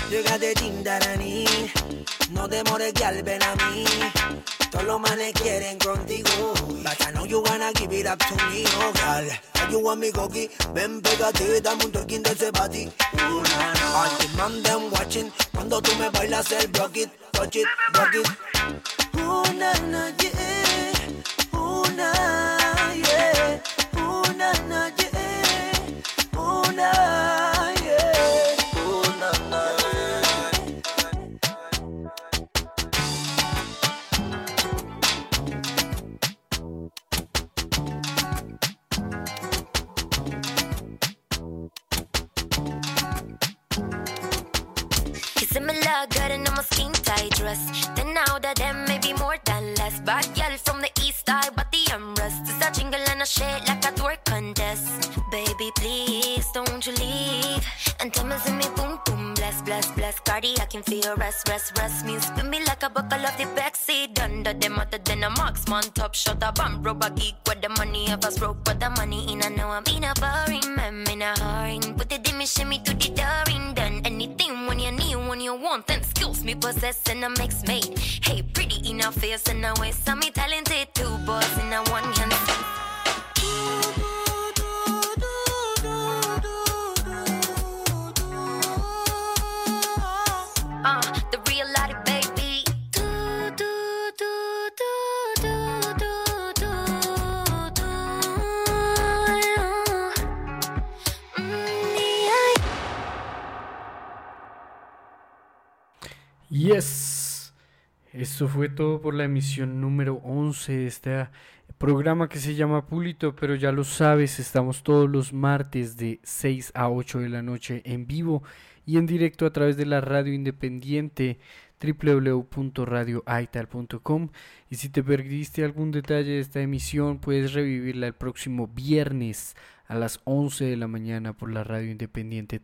Llégate Tindarani, no demores que al ven a mí. Todos los manes quieren contigo, but I know you wanna give it up to me, oh girl. You want me cocky, ven pégate, dame un twerking de ese body. All the man them watching, cuando tú me bailas el block it, touch it, rock it. Una, yeah, una, yeah, una, yeah, una, yeah, una, Similar good and I'm a skin tight dress. Then now that them may be more than less. Bad girl from the east side, but the armrest is a jingle and a shit like a twerk contest. Baby, please don't you leave. And tell me, see me boom boom, bless bless bless. Cardi, I can feel rest rest rest. Me spin me like a buckle of the backseat. Under them other than a marksman, top shot a bomb, rubber geek with the money of a stroke, but the money in. I know I'm in a boring, man, in a hurry. Put the dimmy shimmy to the daring. Done anything when you need, when you want, then skills me possess and a mix made. Hey, pretty in a face and a waist, I'm talented two boys in a one hand. The real light, baby. Yes, esto fue todo por la emisión número 11 de este programa que se llama Pulito, pero ya lo sabes, estamos todos los martes de 6 a 8 de la noche en vivo y en directo a través de la radio independiente www.radioaital.com, y si te perdiste algún detalle de esta emisión puedes revivirla el próximo viernes a las 11 de la mañana por la radio independiente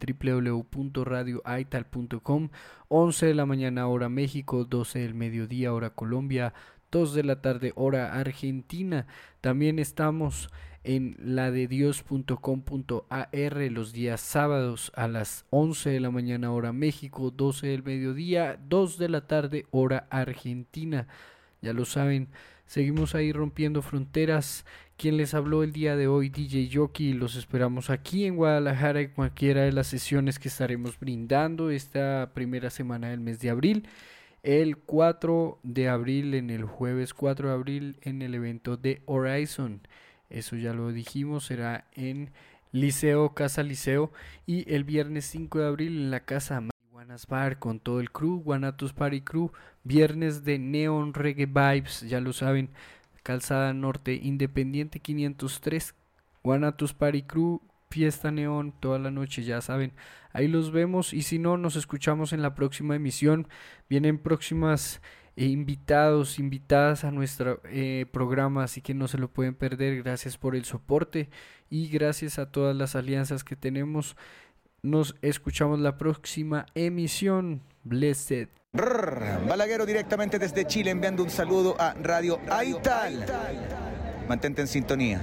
www.radioaital.com, 11 de la mañana hora México, 12 del mediodía hora Colombia, 2 de la tarde hora Argentina. También estamos en la de dios.com.ar los días sábados a las 11 de la mañana hora México, 12 del mediodía, 2 de la tarde hora Argentina. Ya lo saben, seguimos ahí rompiendo fronteras. Quien les habló el día de hoy, DJ Jockey. Los esperamos aquí en Guadalajara en cualquiera de las sesiones que estaremos brindando esta primera semana del mes de abril. El 4 de abril, en el jueves 4 de abril, en el evento de Horizon. Eso ya lo dijimos, será en Liceo, Casa Liceo. Y el viernes 5 de abril en la Casa Marihuanas Bar con todo el crew, Guanatos Party Crew. Viernes de Neon Reggae Vibes, ya lo saben. Calzada Norte, Independiente 503, Guanatos Party Crew, fiesta neón toda la noche, ya saben, ahí los vemos, y si no, nos escuchamos en la próxima emisión. Vienen próximas invitadas a nuestro programa, así que no se lo pueden perder. Gracias por el soporte y gracias a todas las alianzas que tenemos. Nos escuchamos la próxima emisión. Blessed. Balaguero directamente desde Chile enviando un saludo a Radio Aital. Mantente en sintonía.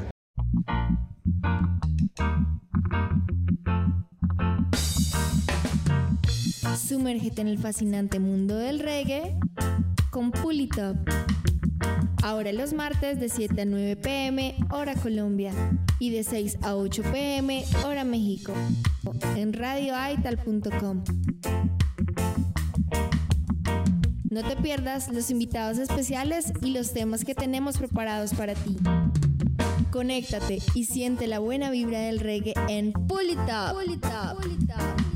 Sumérgete en el fascinante mundo del reggae con Pulitop. Ahora los martes de 7 a 9 pm hora Colombia y de 6 a 8 pm hora México en radioaital.com. No te pierdas los invitados especiales y los temas que tenemos preparados para ti. Conéctate y siente la buena vibra del reggae en Pulitop.